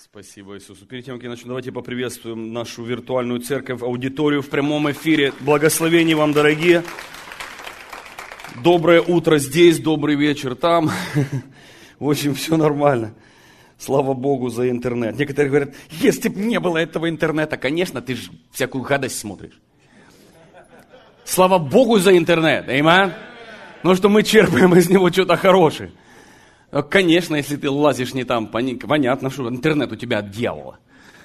Спасибо Иисусу. Перед тем, как я начну, давайте поприветствуем нашу виртуальную церковь, аудиторию в прямом эфире. Благословений вам, дорогие. Доброе утро здесь, добрый вечер там. В общем, все нормально. Слава Богу за интернет. Некоторые говорят, если бы не было этого интернета, конечно, ты же всякую гадость смотришь. Слава Богу за интернет, аминь. Потому что мы черпаем из него что-то хорошее. Конечно, если ты лазишь не там, понятно, что интернет у тебя от дьявола.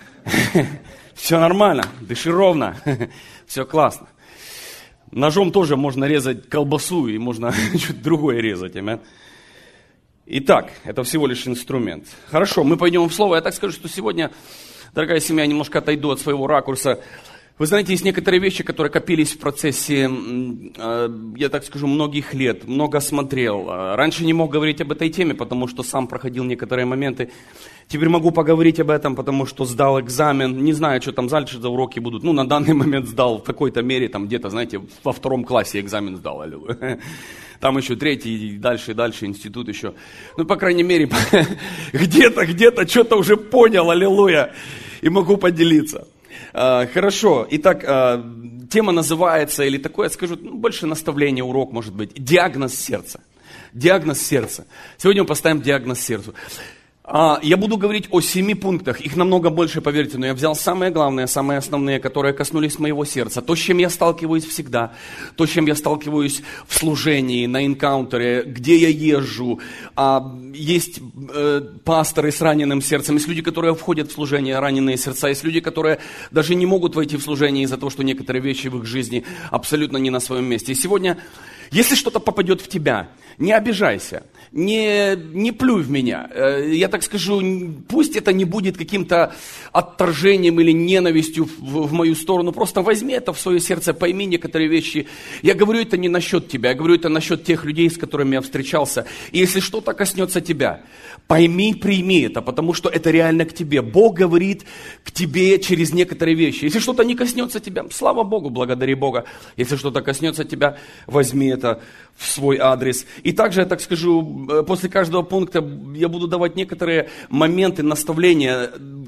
Все нормально, дыши ровно, все классно. Ножом тоже можно резать колбасу и можно что-то другое резать. Итак, это всего лишь инструмент. Хорошо, мы пойдем в слово. Я так скажу, что сегодня, дорогая семья, немножко отойду от своего ракурса. Вы знаете, есть некоторые вещи, которые копились в процессе, я так скажу, многих лет, много смотрел. Раньше не мог говорить об этой теме, потому что сам проходил некоторые моменты. Теперь могу поговорить об этом, потому что сдал экзамен. Не знаю, что там дальше за уроки будут. На данный момент сдал в какой-то мере, там где-то, знаете, во 2 классе экзамен сдал. Аллилуйя. Там еще 3, и дальше, институт еще. По крайней мере, где-то что-то уже понял, аллилуйя. И могу поделиться. Хорошо, итак, тема называется, или такое, я скажу, больше наставление, урок может быть, диагноз сердца. Диагноз сердца. Сегодня мы поставим диагноз сердцу. Я буду говорить о 7 пунктах, их намного больше, поверьте, но я взял самые главные, самые основные, которые коснулись моего сердца. То, с чем я сталкиваюсь всегда, то, с чем я сталкиваюсь в служении, на энкаунтере, где я езжу. Есть пасторы с раненым сердцем, есть люди, которые входят в служение, раненые сердца, есть люди, которые даже не могут войти в служение из-за того, что некоторые вещи в их жизни абсолютно не на своем месте. И сегодня, если что-то попадет в тебя, не обижайся, не плюй в меня. Я так скажу, пусть это не будет каким-то отторжением или ненавистью в мою сторону. Просто возьми это в свое сердце, пойми некоторые вещи. Я говорю это не насчет тебя, я говорю это насчет тех людей, с которыми я встречался. И если что-то коснется тебя, пойми, прими это, потому что это реально к тебе. Бог говорит к тебе через некоторые вещи. Если что-то не коснется тебя, слава Богу, благодари Бога. Если что-то коснется тебя, возьми это в свой адрес. И также, я так скажу, после каждого пункта я буду давать некоторые моменты, наставления,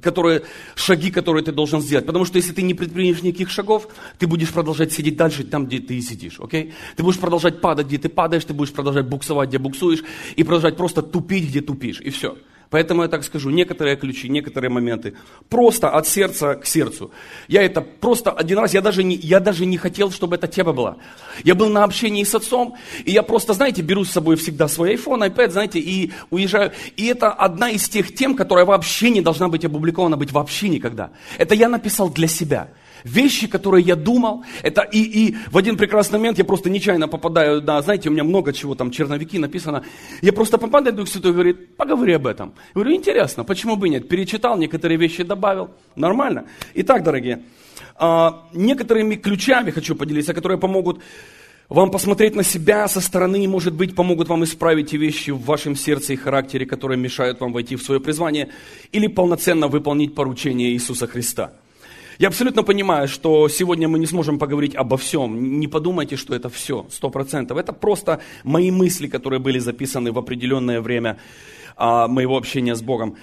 шаги, которые ты должен сделать. Потому что если ты не предпримешь никаких шагов, ты будешь продолжать сидеть дальше там, где ты и сидишь. Окей? Ты будешь продолжать падать, где ты падаешь, ты будешь продолжать буксовать, где буксуешь, и продолжать просто тупить, где тупишь. И все. Поэтому я так скажу, некоторые ключи, некоторые моменты. Просто от сердца к сердцу. Я это просто один раз, я даже не хотел, чтобы эта тема была. Я был на общении с отцом, и я просто, знаете, беру с собой всегда свой iPhone, iPad, знаете, и уезжаю. И это одна из тех тем, которая вообще не должна быть опубликована быть вообще никогда. Это я написал для себя. Вещи, которые я думал, это и в один прекрасный момент я просто нечаянно попадаю, знаете, у меня много чего там, черновики написано, я просто попадаю, Дух Святой говорит, поговори об этом. Я говорю, интересно, почему бы нет? Перечитал, некоторые вещи добавил, нормально. Итак, дорогие, некоторыми ключами хочу поделиться, которые помогут вам посмотреть на себя со стороны, может быть, помогут вам исправить те вещи в вашем сердце и характере, которые мешают вам войти в свое призвание или полноценно выполнить поручение Иисуса Христа. Я абсолютно понимаю, что сегодня мы не сможем поговорить обо всем. Не подумайте, что это все, 100%. Это просто мои мысли, которые были записаны в определенное время моего общения с Богом.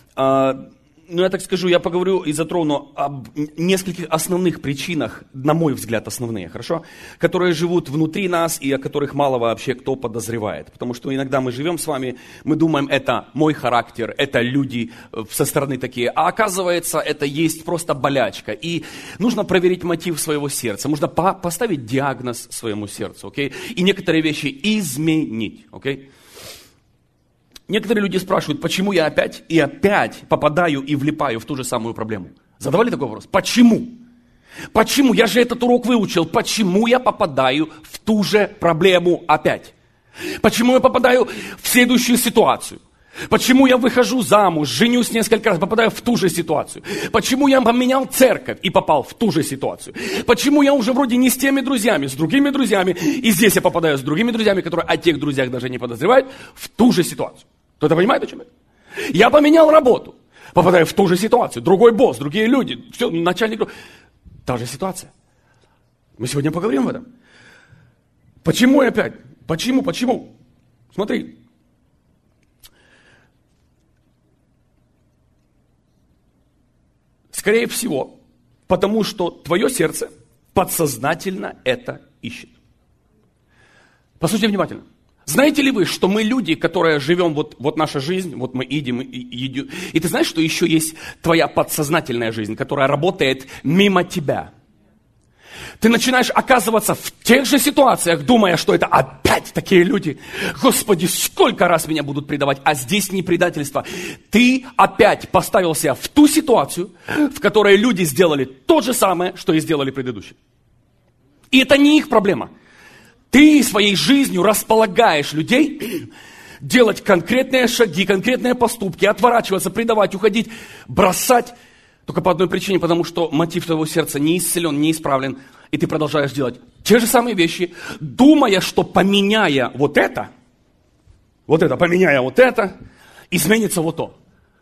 Я так скажу, я поговорю и затрону об нескольких основных причинах, на мой взгляд, основные, хорошо? Которые живут внутри нас и о которых мало вообще кто подозревает. Потому что иногда мы живем с вами, мы думаем, это мой характер, это люди со стороны такие. А оказывается, это есть просто болячка. И нужно проверить мотив своего сердца. Нужно поставить диагноз своему сердцу, окей? И некоторые вещи изменить, окей? Некоторые люди спрашивают, почему я опять и опять попадаю и влипаю в ту же самую проблему. Задавали такой вопрос? Почему? Почему? Я же этот урок выучил. Почему я попадаю в ту же проблему опять? Почему я попадаю в следующую ситуацию? Почему я выхожу замуж, женюсь несколько раз, попадаю в ту же ситуацию? Почему я поменял церковь и попал в ту же ситуацию? Почему я уже вроде не с теми друзьями, с другими друзьями, и здесь я попадаю с другими друзьями, которые о тех друзьях даже не подозревают, в ту же ситуацию? Кто-то понимает, о чем это? Я поменял работу, попадаю в ту же ситуацию. Другой босс, другие люди, все, начальник. Та же ситуация. Мы сегодня поговорим об этом. Почему я опять? Почему? Смотри. Скорее всего, потому что твое сердце подсознательно это ищет. Послушайте внимательно. Знаете ли вы, что мы люди, которые живем, вот наша жизнь, вот мы едим и едим. И ты знаешь, что еще есть твоя подсознательная жизнь, которая работает мимо тебя. Ты начинаешь оказываться в тех же ситуациях, думая, что это опять такие люди. Господи, сколько раз меня будут предавать, а здесь не предательство. Ты опять поставил себя в ту ситуацию, в которой люди сделали то же самое, что и сделали предыдущие. И это не их проблема. Ты своей жизнью располагаешь людей делать конкретные шаги, конкретные поступки, отворачиваться, предавать, уходить, бросать. Только по одной причине, потому что мотив твоего сердца не исцелен, не исправлен. И ты продолжаешь делать те же самые вещи, думая, что поменяя вот это, поменяя вот это, изменится вот то.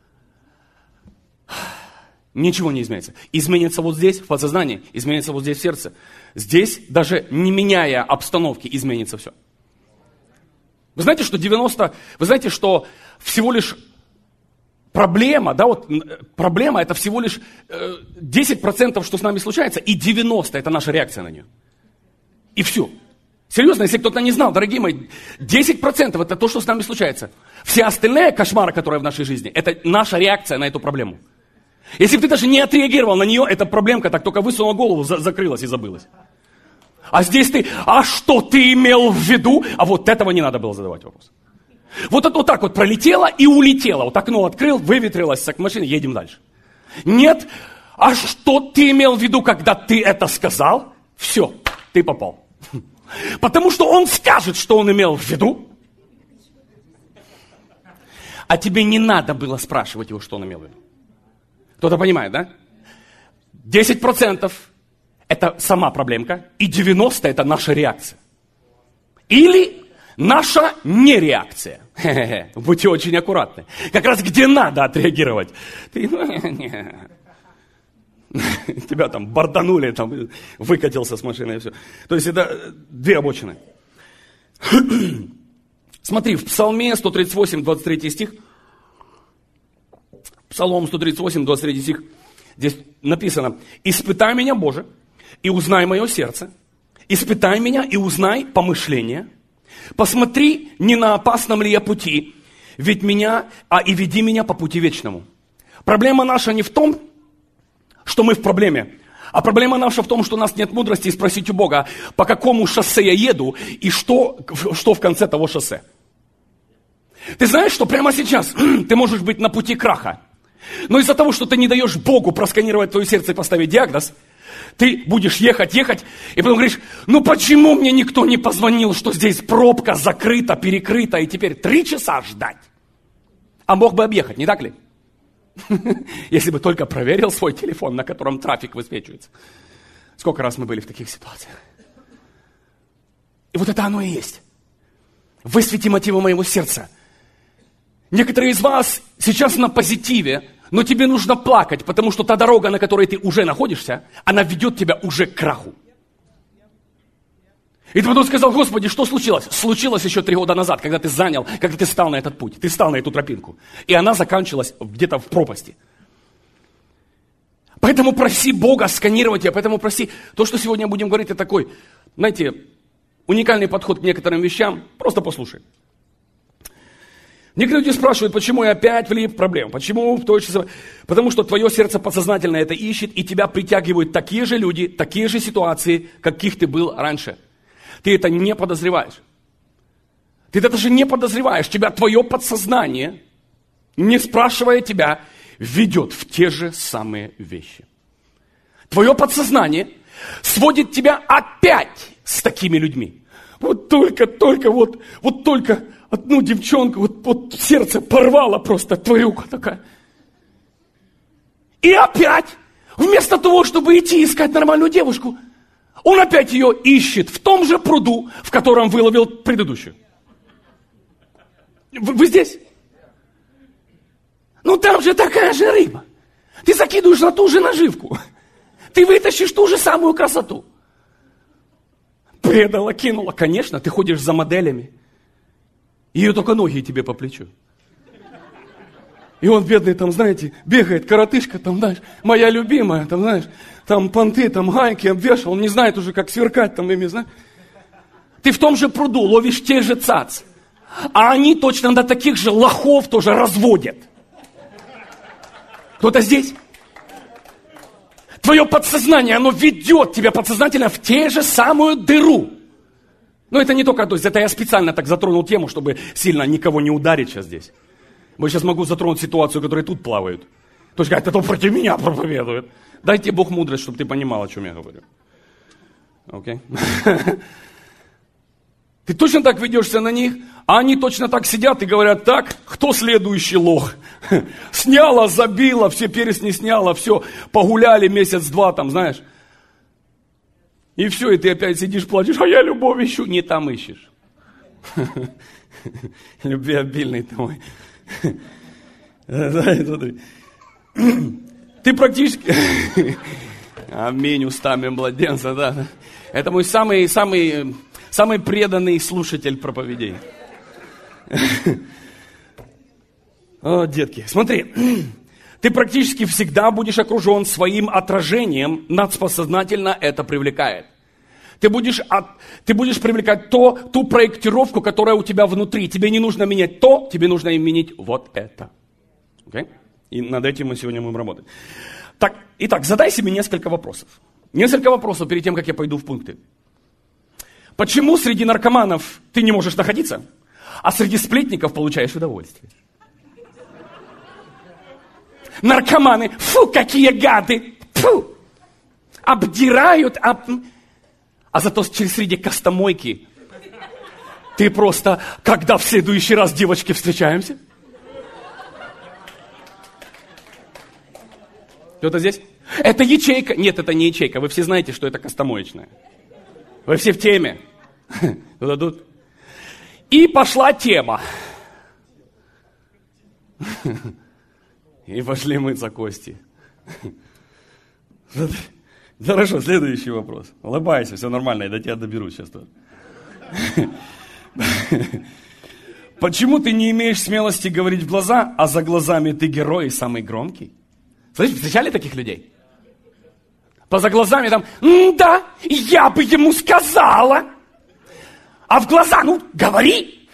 Ничего не изменится. Изменится вот здесь, в подсознании, изменится вот здесь, в сердце. Здесь, даже не меняя обстановки, изменится все. Вы знаете, что всего лишь проблема, проблема это всего лишь 10%, что с нами случается, и 90% это наша реакция на нее. И все. Серьезно, если кто-то не знал, дорогие мои, 10% это то, что с нами случается. Все остальные кошмары, которые в нашей жизни, это наша реакция на эту проблему. Если бы ты даже не отреагировал на нее, эта проблемка так только высунула голову, закрылась и забылась. А здесь а что ты имел в виду? А вот этого не надо было задавать вопрос. Вот это вот так вот пролетело и улетело. Вот окно открыл, выветрилось с машины, едем дальше. Нет, а что ты имел в виду, когда ты это сказал? Все, ты попал. Потому что он скажет, что он имел в виду. А тебе не надо было спрашивать его, что он имел в виду. Кто-то понимает, да? 10% это сама проблемка, и 90% это наша реакция. Или наша нереакция. Будьте очень аккуратны. Как раз где надо отреагировать. Тебя там борданули, там, выкатился с машины и все. То есть это две обочины. Смотри, в Псалме 138, 23 стих, Псалом 138, 23 стих, здесь написано: «Испытай меня, Боже, и узнай мое сердце, испытай меня и узнай помышления, посмотри, не на опасном ли я пути, и веди меня по пути вечному». Проблема наша не в том, что мы в проблеме, а проблема наша в том, что у нас нет мудрости спросить у Бога, по какому шоссе я еду и что в конце того шоссе. Ты знаешь, что прямо сейчас ты можешь быть на пути краха, но из-за того, что ты не даешь Богу просканировать твое сердце и поставить диагноз, ты будешь ехать, и потом говоришь: ну почему мне никто не позвонил, что здесь пробка закрыта, перекрыта, и теперь 3 часа ждать? А мог бы объехать, не так ли? Если бы только проверил свой телефон, на котором трафик высвечивается. Сколько раз мы были в таких ситуациях. И вот это оно и есть. Высвети мотивы моего сердца. Некоторые из вас сейчас на позитиве, но тебе нужно плакать, потому что та дорога, на которой ты уже находишься, она ведет тебя уже к краху. И ты потом сказал: Господи, что случилось? Случилось еще 3 года назад, когда ты стал на этот путь, ты стал на эту тропинку. И она заканчивалась где-то в пропасти. Поэтому проси Бога сканировать тебя, поэтому проси. То, что сегодня будем говорить, это такой, знаете, уникальный подход к некоторым вещам. Просто послушай. Некоторые люди спрашивают, почему я опять влип в проблему, почему потому что твое сердце подсознательно это ищет, и тебя притягивают такие же люди, такие же ситуации, каких ты был раньше. Ты это не подозреваешь. Ты это даже не подозреваешь. Тебя твое подсознание, не спрашивая тебя, ведет в те же самые вещи. Твое подсознание сводит тебя опять с такими людьми. Вот только одну девчонку, вот сердце порвало просто, тварюка такая. И опять, вместо того, чтобы идти искать нормальную девушку, он опять ее ищет в том же пруду, в котором выловил предыдущую. Вы здесь? Ну там же такая же рыба. Ты закидываешь на ту же наживку. Ты вытащишь ту же самую красоту. Предала, кинула. Конечно, ты ходишь за моделями. Ее только ноги тебе по плечу. И он бедный там, знаете, бегает, коротышка там, знаешь, моя любимая, там, знаешь, там понты, там гайки обвешал, он не знает уже, как сверкать там ими, знаешь. Ты в том же пруду ловишь те же цац, а они точно на таких же лохов тоже разводят. Кто-то здесь? Твое подсознание, оно ведет тебя подсознательно в те же самую дыру. Но это не только, то есть это я специально так затронул тему, чтобы сильно никого не ударить сейчас здесь. Я сейчас могу затронуть ситуацию, которая тут плавают. То есть, это против меня проповедует. Дайте Бог мудрость, чтобы ты понимал, о чем я говорю. Окей? Ты точно так ведешься на них, а они точно так сидят и говорят, так, кто следующий лох? Сняла, забила, все перестни сняла, все, погуляли месяц-два там, знаешь. И все, и ты опять сидишь, плачешь, а я любовь ищу. Не там ищешь. Любвеобильный ты мой. Ты практически... Аминь устами младенца, да. Это мой самый преданный слушатель проповедей. О, детки, смотри. Ты практически всегда будешь окружен своим отражением, надподсознательно это привлекает. Ты будешь привлекать ту проектировку, которая у тебя внутри. Тебе не нужно менять то, тебе нужно менять вот это. Okay? И над этим мы сегодня будем работать. Итак, задай себе несколько вопросов. Несколько вопросов перед тем, как я пойду в пункты. Почему среди наркоманов ты не можешь находиться, а среди сплетников получаешь удовольствие? Наркоманы, фу, какие гады, фу, обдирают, а зато среди костомойки ты просто, когда в следующий раз, девочки, встречаемся? Кто-то здесь? Это ячейка. Нет, это не ячейка. Вы все знаете, что это костомоечная. Вы все в теме. Туда тут. И пошла тема. И пошли мыться кости. Хорошо, следующий вопрос. Улыбайся, все нормально, я до тебя доберусь сейчас тоже. Почему ты не имеешь смелости говорить в глаза, а за глазами ты герой и самый громкий? Слышите, встречали таких людей? За глазами там, да, я бы ему сказала. А в глаза, говори.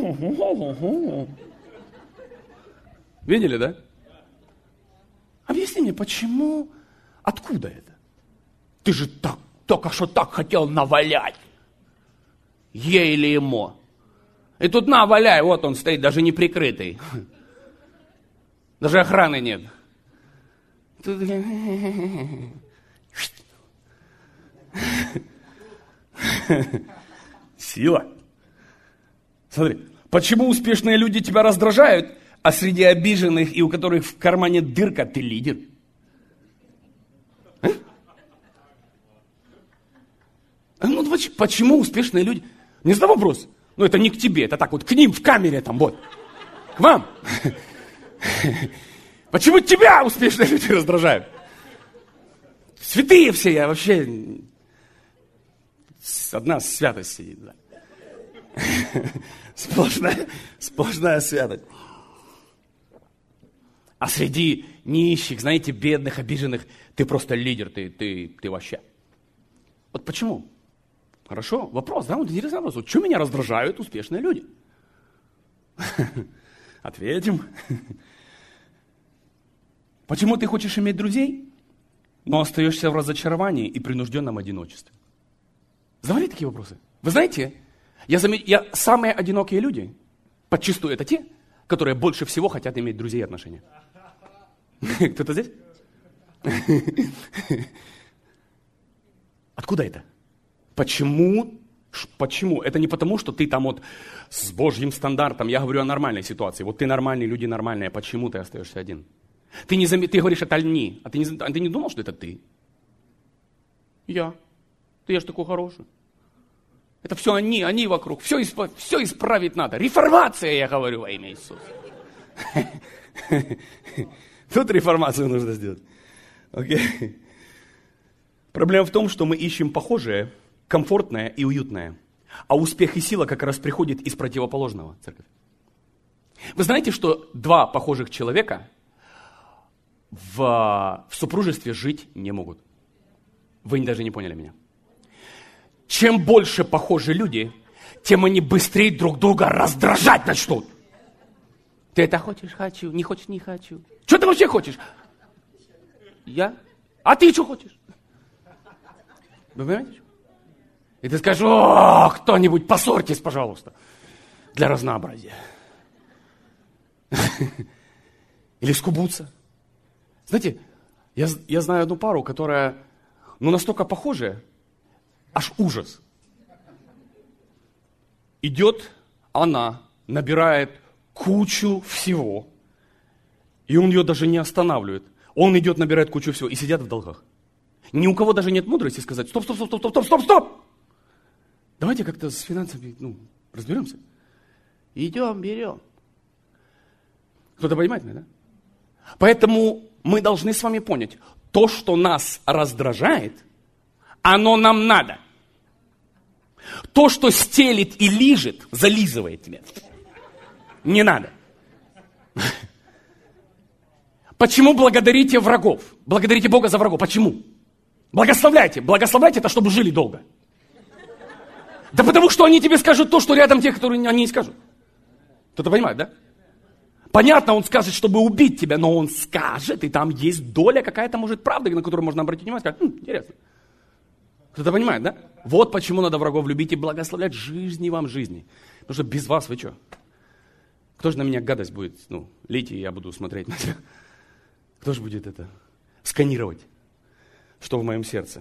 Видели, да? Объясни мне, почему, откуда это? Ты же только что так хотел навалять. Ей или ему. И тут наваляй, вот он стоит, даже не прикрытый. Даже охраны нет. Тут... Сила. Смотри, почему успешные люди тебя раздражают, а среди обиженных и у которых в кармане дырка, ты лидер? Почему успешные люди? Не задай вопрос. Это не к тебе, это так вот к ним в камере там, вот. К вам. Почему тебя успешные люди раздражают? Святые все, я вообще... Одна святость сидит, да. Сплошная святость. А среди нищих, знаете, бедных, обиженных, ты просто лидер, ты вообще. Вот почему? Хорошо, вопрос, да, вот интересный вопрос. Вот что меня раздражают успешные люди? Ответим. Почему ты хочешь иметь друзей, но остаешься в разочаровании и принужденном одиночестве? Задавали такие вопросы? Вы знаете, самые одинокие люди, подчастую это те, которые больше всего хотят иметь друзей и отношения. Кто-то здесь? Откуда это? Почему? Это не потому, что ты там вот с Божьим стандартом, я говорю о нормальной ситуации. Вот ты нормальный, люди нормальные, почему ты остаешься один? Ты говоришь, это они, а ты не думал, что это ты? Я же такой хороший. Это все они вокруг, все исправить надо. Реформация, я говорю, во имя Иисуса. Тут реформацию нужно сделать. Окей? Проблема в том, что мы ищем похожее, комфортное и уютное. А успех и сила как раз приходят из противоположного, церковь. Вы знаете, что два похожих человека в супружестве жить не могут? Вы даже не поняли меня. Чем больше похожи люди, тем они быстрее друг друга раздражать начнут. Ты это хочешь? Хочу. Не хочешь? Не хочу. Что ты вообще хочешь? Я? А ты что хочешь? Вы понимаете? И ты скажешь: о, кто-нибудь, поссорьтесь, пожалуйста, для разнообразия. Или скубутся. Знаете, я знаю одну пару, которая, настолько похожая, аж ужас. Идет она, набирает кучу всего, и он ее даже не останавливает. Он идет, набирает кучу всего, и сидят в долгах. Ни у кого даже нет мудрости сказать: стоп, стоп, стоп, стоп, стоп, стоп, стоп. Давайте как-то с финансами, разберемся. Идем, берем. Кто-то понимает меня, да? Поэтому мы должны с вами понять, то, что нас раздражает, оно нам надо. То, что стелит и лижет, зализывает тебя, не надо. Почему благодарите врагов? Благодарите Бога за врагов. Почему? Благословляйте. Благословляйте это, чтобы жили долго. Да потому что они тебе скажут то, что рядом те, которые они не скажут. Кто-то понимает, да? Понятно, он скажет, чтобы убить тебя, но он скажет, и там есть доля какая-то, может, правды, на которую можно обратить внимание, сказать: интересно. Кто-то понимает, да? Вот почему надо врагов любить и благословлять жизни вам жизни. Потому что без вас вы что? Кто же на меня гадость будет лить, и я буду смотреть на тебя? Кто же будет это сканировать, что в моем сердце?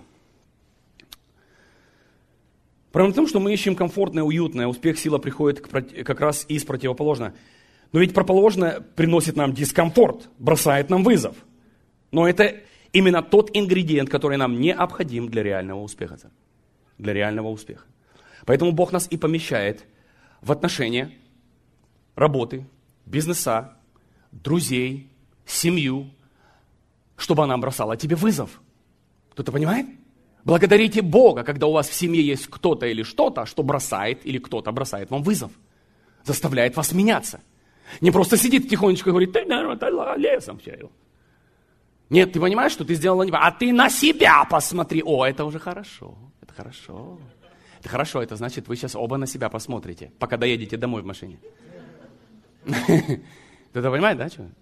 Проблема в том, что мы ищем комфортное, уютное, успех, сила приходит как раз из противоположного. Но ведь противоположное приносит нам дискомфорт, бросает нам вызов. Но это именно тот ингредиент, который нам необходим для реального успеха. Для реального успеха. Поэтому Бог нас и помещает в отношения, работы, бизнеса, друзей, семью, чтобы она бросала тебе вызов. Кто-то понимает? Благодарите Бога, когда у вас в семье есть кто-то или что-то, что бросает, или кто-то бросает вам вызов. Заставляет вас меняться. Не просто сидит тихонечко и говорит: ты, наверное, лесом чаю. Нет, ты понимаешь, что ты сделала неправильно. А ты на себя посмотри. О, это уже хорошо. Это хорошо. Это хорошо, это значит, вы сейчас оба на себя посмотрите, пока доедете домой в машине. Кто-то понимает, да, что?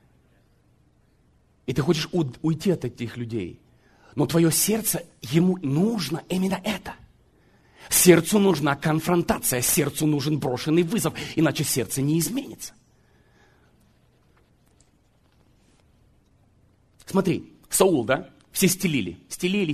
И ты хочешь уйти от этих людей. Но твое сердце, ему нужно именно это. Сердцу нужна конфронтация, сердцу нужен брошенный вызов, иначе сердце не изменится. Смотри, Саул, да? Все стелили. Стелили.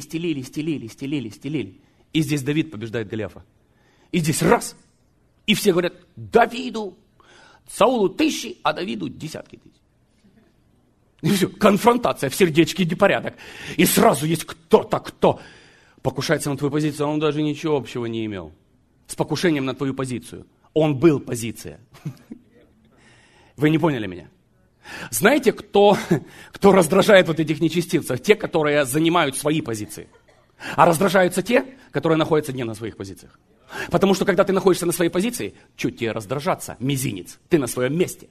И здесь Давид побеждает Голиафа. И здесь раз. И все говорят: Давиду, Саулу 1000, а Давиду десятки тысяч. И все, конфронтация, в сердечке непорядок. И сразу есть кто-то, кто покушается на твою позицию, а он даже ничего общего не имел с покушением на твою позицию. Он был позиция. Вы не поняли меня? Знаете, кто раздражает вот этих нечестивцев? Те, которые занимают свои позиции. А раздражаются те, которые находятся не на своих позициях. Потому что, когда ты находишься на своей позиции, чуть тебе раздражаться, мизинец, ты на своем месте.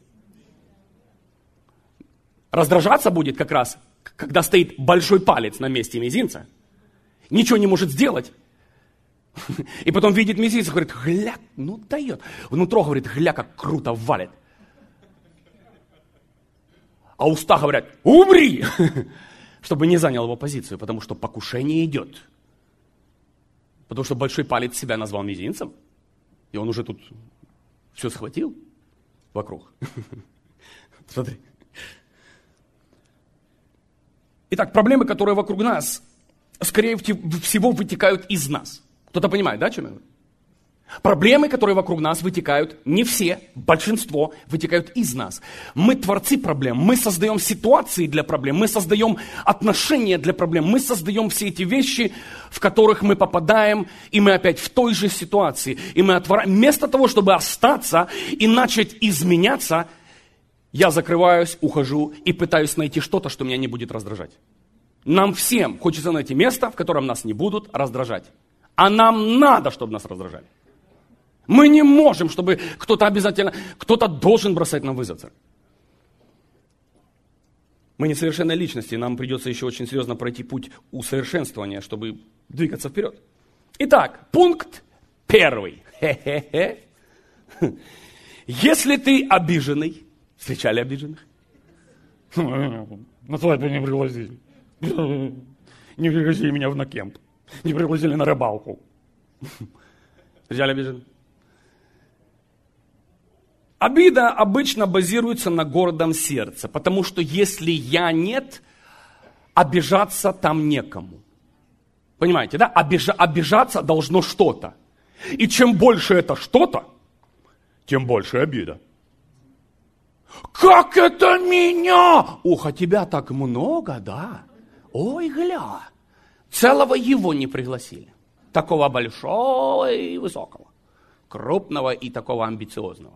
Раздражаться будет как раз, когда стоит большой палец на месте мизинца, ничего не может сделать, и потом видит мизинец и говорит: гля, дает. Внутро говорит: гля, как круто валит. А уста говорят: умри, чтобы не занял его позицию, потому что покушение идет. Потому что большой палец себя назвал мизинцем, и он уже тут все схватил вокруг. Смотри. Итак, проблемы, которые вокруг нас, скорее всего, вытекают из нас. Кто-то понимает, да, о чем я говорю? Проблемы, которые вокруг нас вытекают, не все, большинство, вытекают из нас. Мы творцы проблем, мы создаем ситуации для проблем, мы создаем отношения для проблем, мы создаем все эти вещи, в которых мы попадаем, и мы опять в той же ситуации. И мы вместо того, чтобы остаться и начать изменяться, я закрываюсь, ухожу и пытаюсь найти что-то, что меня не будет раздражать. Нам всем хочется найти место, в котором нас не будут раздражать. А нам надо, чтобы нас раздражали. Мы не можем, чтобы кто-то должен бросать нам вызов. Мы несовершенные личности, нам придется еще очень серьезно пройти путь усовершенствования, чтобы двигаться вперед. Итак, пункт 1. Если ты обиженный, встречали обиженных? На свадьбу не пригласили. Не пригласили меня на кемп. Не пригласили на рыбалку. Встречали обиженных? Обида обычно базируется на гордом сердце, потому что если я нет, обижаться там некому. Понимаете, да? Обижаться должно что-то. И чем больше это что-то, тем больше обида. Как это меня? Ух, а тебя так много, да? Ой, гля. Целого его не пригласили. Такого большого и высокого. Крупного и такого амбициозного.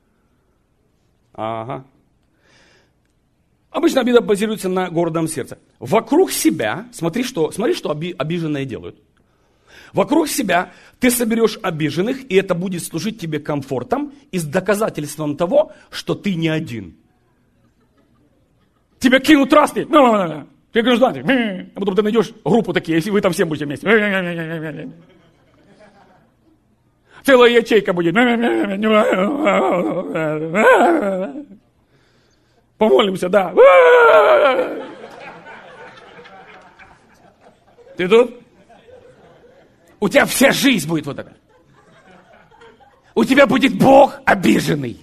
Ага. Обычно обида базируется на гордом сердце. Вокруг себя, смотри, что обиженные делают. Вокруг себя ты соберешь обиженных, и это будет служить тебе комфортом и с доказательством того, что ты не один. Тебя кинут раз, ты гражданин, а потом ты найдешь группу такие, если вы там всем будете вместе. Целая ячейка будет. Помолимся, да. Ты тут? У тебя вся жизнь будет вот такая. У тебя будет Бог обиженный.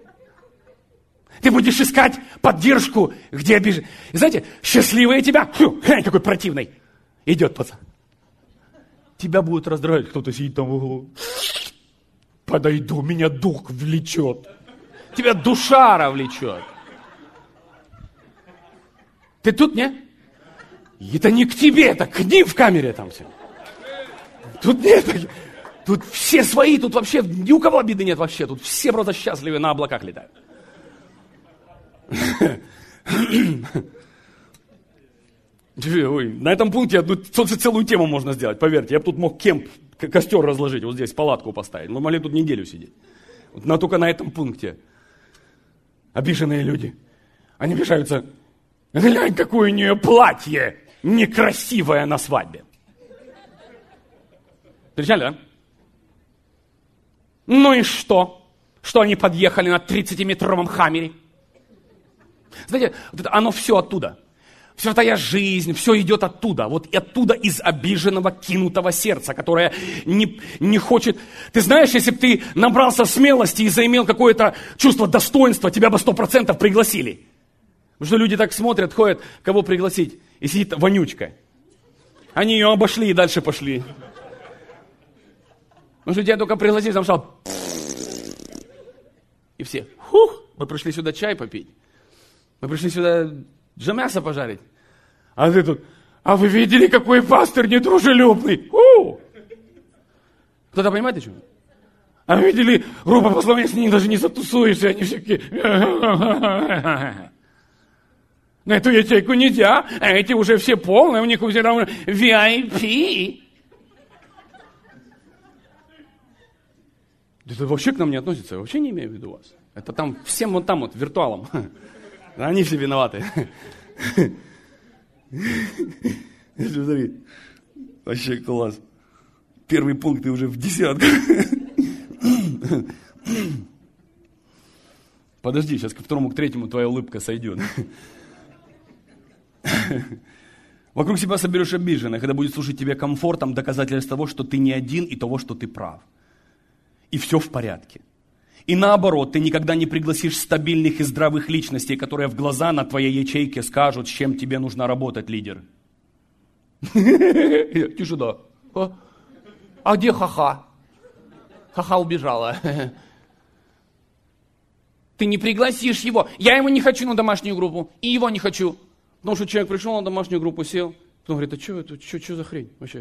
Ты будешь искать поддержку, где обижен. И знаете, счастливые тебя, какой противный, идет пацан. Тебя будет раздражать, кто-то сидит там в углу. Подойду, меня дух влечет. Тебя душара влечет. Ты тут, не? Это не к тебе, это к ним в камере там все. Тут нет, тут все свои, тут вообще ни у кого обиды нет вообще. Тут все просто счастливы, на облаках летают. Ой, на этом пункте целую тему можно сделать, поверьте. Я бы тут мог кемп, костер разложить, вот здесь палатку поставить. Мы могли тут неделю сидеть. Но только на этом пункте. Обиженные люди, они обижаются. Глянь, какое у нее платье некрасивое на свадьбе. Встречали, да? Ну и что? Что они подъехали на 30-метровом хаммере? Знаете, вот это, оно все оттуда. Вся твоя жизнь, все идет оттуда. Вот оттуда из обиженного, кинутого сердца, которое не хочет... Ты знаешь, если бы ты набрался смелости и заимел какое-то чувство достоинства, тебя бы 100% пригласили. Потому что люди так смотрят, ходят, кого пригласить. И сидит вонючка. Они ее обошли и дальше пошли. Потому что тебя только пригласили, там шел... И все, мы пришли сюда чай попить. Мы пришли сюда мясо пожарить. А ты тут, а вы видели, какой пастырь недружелюбный? Кто-то понимает, о чем? А вы видели, группа пословных, с ними даже не затусуешься, они всякие... На эту ячейку нельзя, а эти уже все полные, у них уже там VIP. Это вообще к нам не относится, я вообще не имею в виду вас. Это там, всем вот там вот, виртуалам. Они все виноваты. Смотри, вообще класс. Первый пункт и уже в десятку. Подожди, сейчас ко второму, к третьему твоя улыбка сойдет. Вокруг себя соберешь обиженных, это будет служить тебе комфортом, доказательством того, что ты не один и того, что ты прав. И все в порядке. И наоборот, ты никогда не пригласишь стабильных и здравых личностей, которые в глаза на твоей ячейке скажут, с чем тебе нужно работать, лидер. Ты сюда. А где Ха-Ха? Ха-Ха убежала. Ты не пригласишь его. Я его не хочу на домашнюю группу. И его не хочу. Потому что человек пришел на домашнюю группу, сел. Потом говорит, а что это? Что за хрень вообще?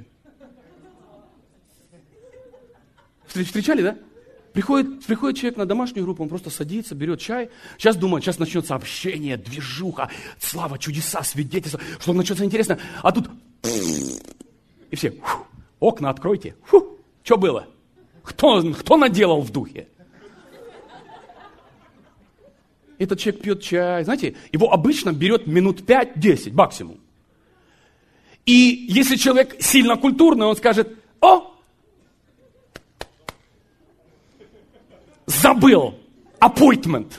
Встречали, да? Приходит человек на домашнюю группу, он просто садится, берет чай. Сейчас думает, сейчас начнется общение, движуха, слава, чудеса, свидетельства, что начнется интересно. А тут и все, окна откройте. Что было? Кто наделал в духе? Этот человек пьет чай, знаете, его обычно берет минут 5-10 максимум. И если человек сильно культурный, он скажет: о, забыл, appointment.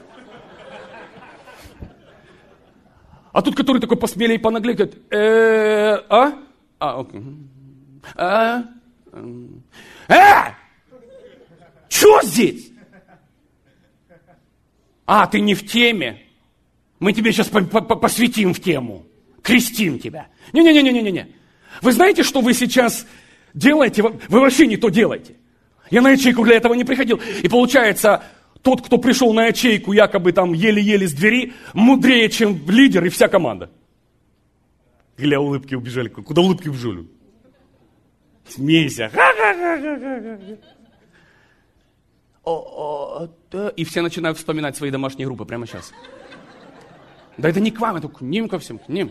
А тут, который такой посмелее и понаглее, говорит: что здесь? Ты не в теме. Мы тебе сейчас посвятим в тему. Крестим тебя. Не-не-не-не-не. Вы знаете, что вы сейчас делаете? Вы вообще не то делаете. Я на ячейку для этого не приходил. И получается, тот, кто пришел на ячейку, якобы там еле-еле с двери, мудрее, чем лидер и вся команда. Гля, улыбки убежали. Куда улыбки вжили? Смейся. И все начинают вспоминать свои домашние группы прямо сейчас. Да это не к вам, это к ним ко всем, к ним.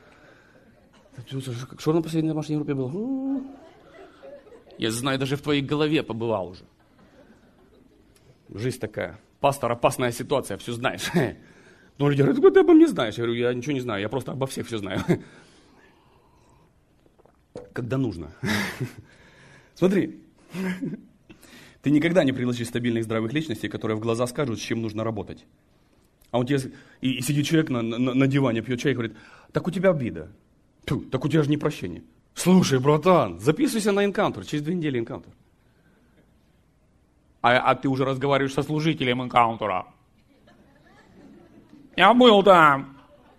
Что на последней домашней группе было? Я знаю, даже в твоей голове побывал уже. Жизнь такая. Пастор, опасная ситуация, все знаешь. Но люди говорят: ты обо мне знаешь. Я говорю: я ничего не знаю, я просто обо всех все знаю. Когда нужно. Смотри. Ты никогда не пригласишь стабильных, здравых личностей, которые в глаза скажут, с чем нужно работать. А вот и сидит человек на диване, пьет чай и говорит: так у тебя обида. Так у тебя же не прощение. Слушай, братан, записывайся на энкаунтер, через 2 недели энкаунтер. А ты уже разговариваешь со служителем энкаунтера. Я был там.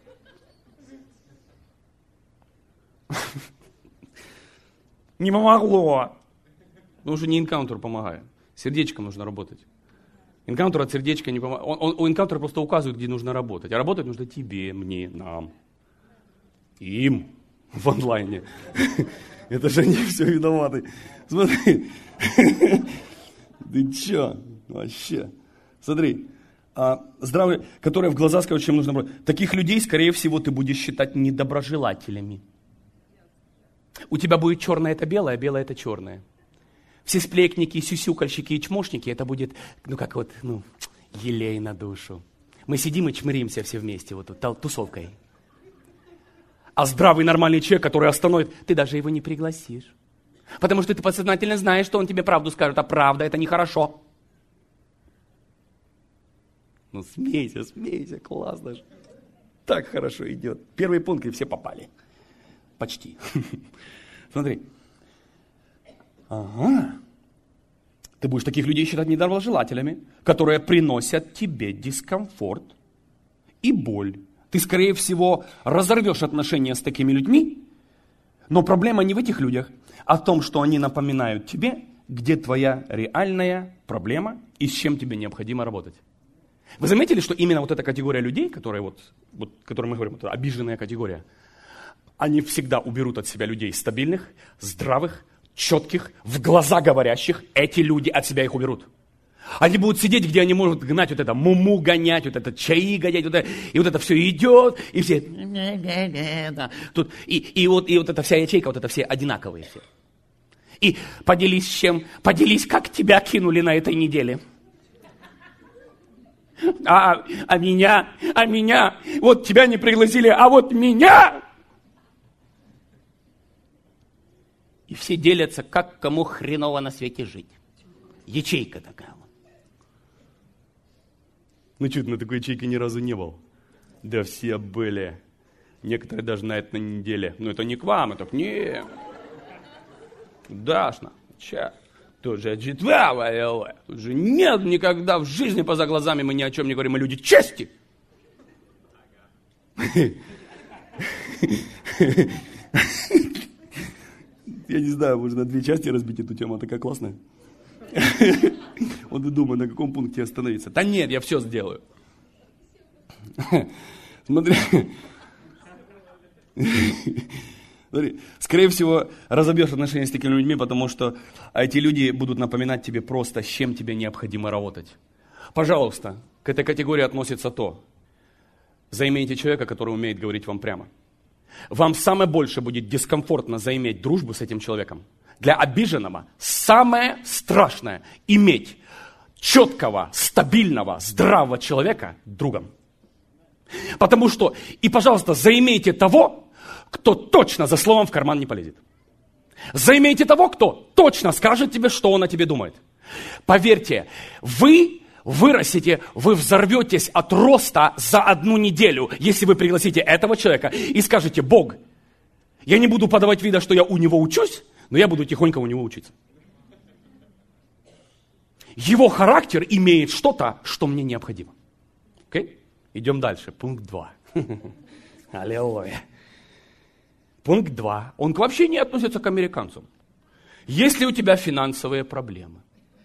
Не помогло. Потому что не энкаунтер помогает. Сердечком нужно работать. Энкаунтер от сердечка не помогает. У энкаунтера просто указывают, где нужно работать. А работать нужно тебе, мне, нам. Им в онлайне. Это же они все виноваты. Смотри. Ты че? Вообще. Смотри. Здравые, которые в глаза скажут, чем нужно работать. Таких людей, скорее всего, ты будешь считать недоброжелателями. У тебя будет черное — это белое, а белое — это черное. Все сплетники, сюсюкальщики и чмошники, это будет, елей на душу. Мы сидим и чмыримся все вместе, вот тут, тусовкой. А здравый, нормальный человек, который остановит, ты даже его не пригласишь. Потому что ты подсознательно знаешь, что он тебе правду скажет, а правда — это нехорошо. Смейся, классно же. Так хорошо идет. Первый пункт, и все попали. Почти. Смотри. Ты будешь таких людей считать недоброжелателями, которые приносят тебе дискомфорт и боль. Ты, скорее всего, разорвешь отношения с такими людьми, но проблема не в этих людях, а в том, что они напоминают тебе, где твоя реальная проблема и с чем тебе необходимо работать. Вы заметили, что именно вот эта категория людей, которые которой мы говорим, это обиженная категория, они всегда уберут от себя людей стабильных, здравых, четких, в глаза говорящих. Эти люди от себя их уберут. Они будут сидеть, где они могут гнать вот это муму гонять, вот это чаи гонять, и вот это все идет, и все тут, и вот эта вся ячейка, вот это все одинаковые все. И поделись с чем? Поделись, как тебя кинули на этой неделе. А меня, вот тебя не пригласили, а вот меня. И все делятся, как кому хреново на свете жить. Ячейка такая вот. Чуть на такой ячейке ни разу не был. Да все были. Некоторые даже на этой неделе. Это не к вам, это к ним. Дашна, тут же отжитвавая. Тут же нет никогда в жизни поза глазами мы ни о чем не говорим, мы люди чести. Я не знаю, можно на 2 части разбить эту тему, такая классная. Вот и думаю, на каком пункте остановиться. Да нет, я все сделаю. Смотри. Скорее всего, разобьешь отношения с такими людьми, потому что эти люди будут напоминать тебе просто, с чем тебе необходимо работать. Пожалуйста, к этой категории относится то. Займите человека, который умеет говорить вам прямо. Вам самое больше будет дискомфортно заиметь дружбу с этим человеком, для обиженного самое страшное – иметь четкого, стабильного, здравого человека другом. Потому что, и, пожалуйста, заимейте того, кто точно за словом в карман не полезет. Заимейте того, кто точно скажет тебе, что он о тебе думает. Поверьте, вы вырастете, вы взорветесь от роста за 1 неделю, если вы пригласите этого человека и скажете: Бог, я не буду подавать вида, что я у него учусь, но я буду тихонько у него учиться. Его характер имеет что-то, что мне необходимо. Окей? Идем дальше. Пункт 2. Аллилуйя. Пункт 2. Он вообще не относится к американцам. Если у тебя финансовые проблемы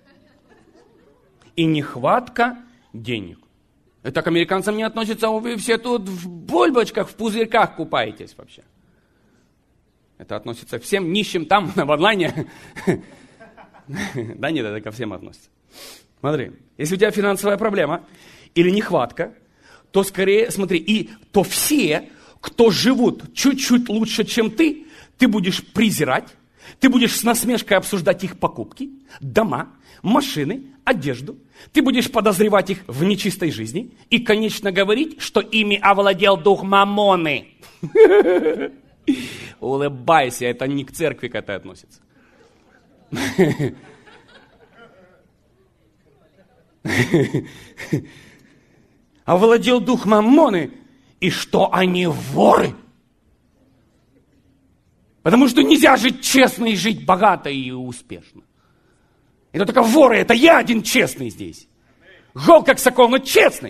и нехватка денег, это к американцам не относится, вы все тут в бульбочках, в пузырьках купаетесь вообще. Это относится к всем нищим там, в онлайне. Да нет, это ко всем относится. Смотри, если у тебя финансовая проблема или нехватка, то скорее, смотри, и то все, кто живут чуть-чуть лучше, чем ты будешь презирать, ты будешь с насмешкой обсуждать их покупки, дома, машины, одежду, ты будешь подозревать их в нечистой жизни и, конечно, говорить, что ими овладел дух Мамоны. Улыбайся, это не к церкви к этой относится. Овладел дух Мамоны, и что они воры. Потому что нельзя жить честно и жить богато и успешно. Это только воры, это я один честный здесь. Гол как сокол, но честный.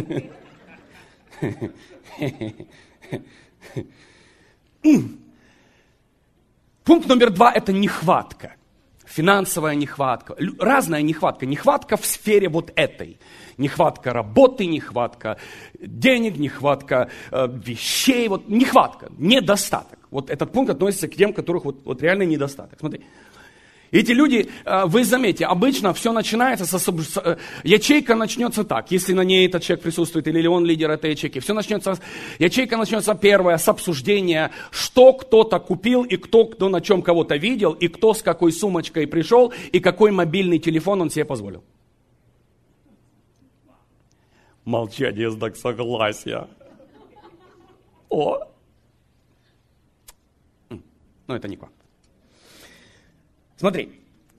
Пункт номер 2 – это нехватка. Финансовая нехватка, разная нехватка. Нехватка в сфере вот этой. Нехватка работы, нехватка денег, нехватка вещей. Вот нехватка, недостаток. Вот этот пункт относится к тем, которых вот реально недостаток. Смотри. Эти люди, вы заметите, обычно все начинается ячейка начнется так, если на ней этот человек присутствует, или он лидер этой ячейки. Ячейка начнется первая с обсуждения, что кто-то купил, и кто на чем кого-то видел, и кто с какой сумочкой пришел, и какой мобильный телефон он себе позволил. Молчание, знак согласия. О! Ну, это не к вам. Смотри,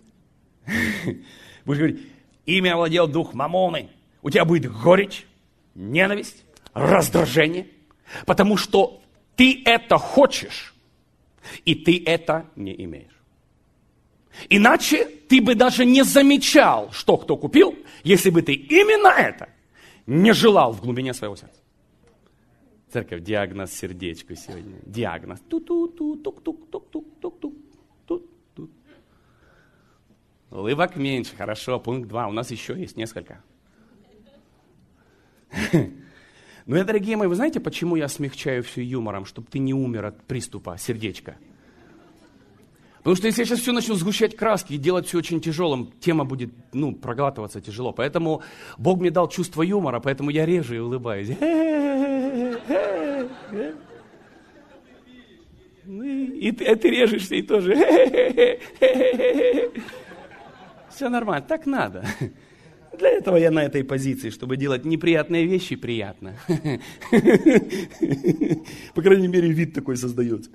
будешь говорить: ими овладел дух Мамоны. У тебя будет горечь, ненависть, раздражение, потому что ты это хочешь, и ты это не имеешь. Иначе ты бы даже не замечал, что кто купил, если бы ты именно это не желал в глубине своего сердца. Церковь, диагноз сердечку сегодня. Диагноз. Тук-тук-тук-тук-тук-тук-тук. Улыбок меньше, хорошо, пункт 2, у нас еще есть несколько. Ну, дорогие мои, вы знаете, почему я смягчаю все юмором, чтобы ты не умер от приступа сердечка? Потому что если я сейчас все начну сгущать краски и делать все очень тяжелым, тема будет, проглатываться тяжело. Поэтому Бог мне дал чувство юмора, поэтому я режу и улыбаюсь. И ты режешься и тоже. Все нормально, так надо. Для этого я на этой позиции, чтобы делать неприятные вещи приятно. По крайней мере, вид такой создается.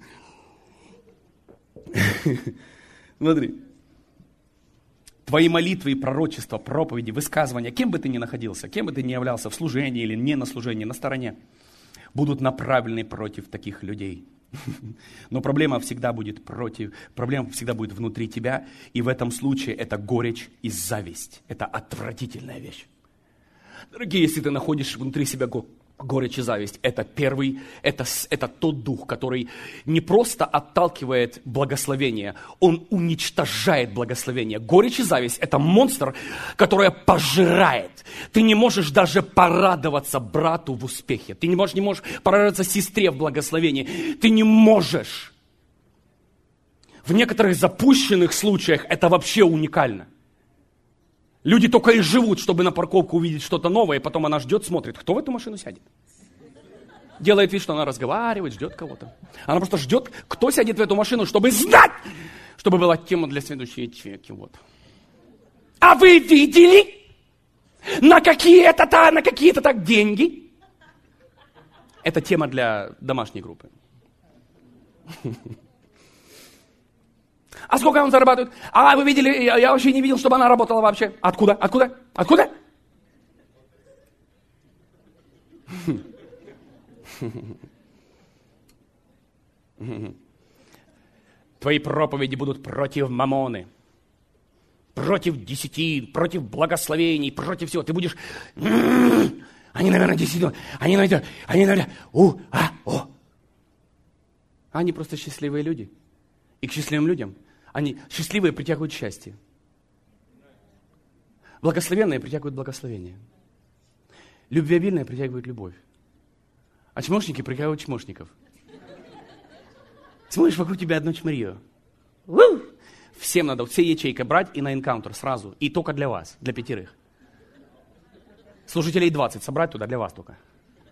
Смотри. Твои молитвы и пророчества, проповеди, высказывания, кем бы ты ни находился, кем бы ты ни являлся, в служении или не на служении, на стороне, будут направлены против таких людей. Но проблема всегда будет внутри тебя, и в этом случае это горечь и зависть. Это отвратительная вещь. Дорогие, если ты находишь внутри себя горечь и зависть, это тот дух, который не просто отталкивает благословение, он уничтожает благословение. Горечь и зависть – это монстр, который пожирает. Ты не можешь даже порадоваться брату в успехе. Ты не можешь порадоваться сестре в благословении. Ты не можешь. В некоторых запущенных случаях это вообще уникально. Люди только и живут, чтобы на парковку увидеть что-то новое, и потом она ждет, смотрит, кто в эту машину сядет. Делает вид, что она разговаривает, ждет кого-то. Она просто ждет, кто сядет в эту машину, чтобы знать, Чтобы была тема для следующей ячейки. Вот. А вы видели, на какие-то так деньги? Это тема для домашней группы. А сколько он зарабатывает? А вы видели, я вообще не видел, чтобы она работала вообще. Откуда? Твои проповеди будут против мамоны, против десятин, против благословений, против всего. Ты будешь... Они, наверное, действительно... Они, наверное... Они просто счастливые люди. И к счастливым людям они счастливые притягивают счастье. Благословенные притягивают благословение. Любвеобильные притягивают любовь. А чмошники притягивают чмошников. Смотришь, вокруг тебя одно чмырье. Всем надо все ячейки брать и на энкаунтер сразу. И только для вас, для 5. Служителей 20 собрать туда, для вас только.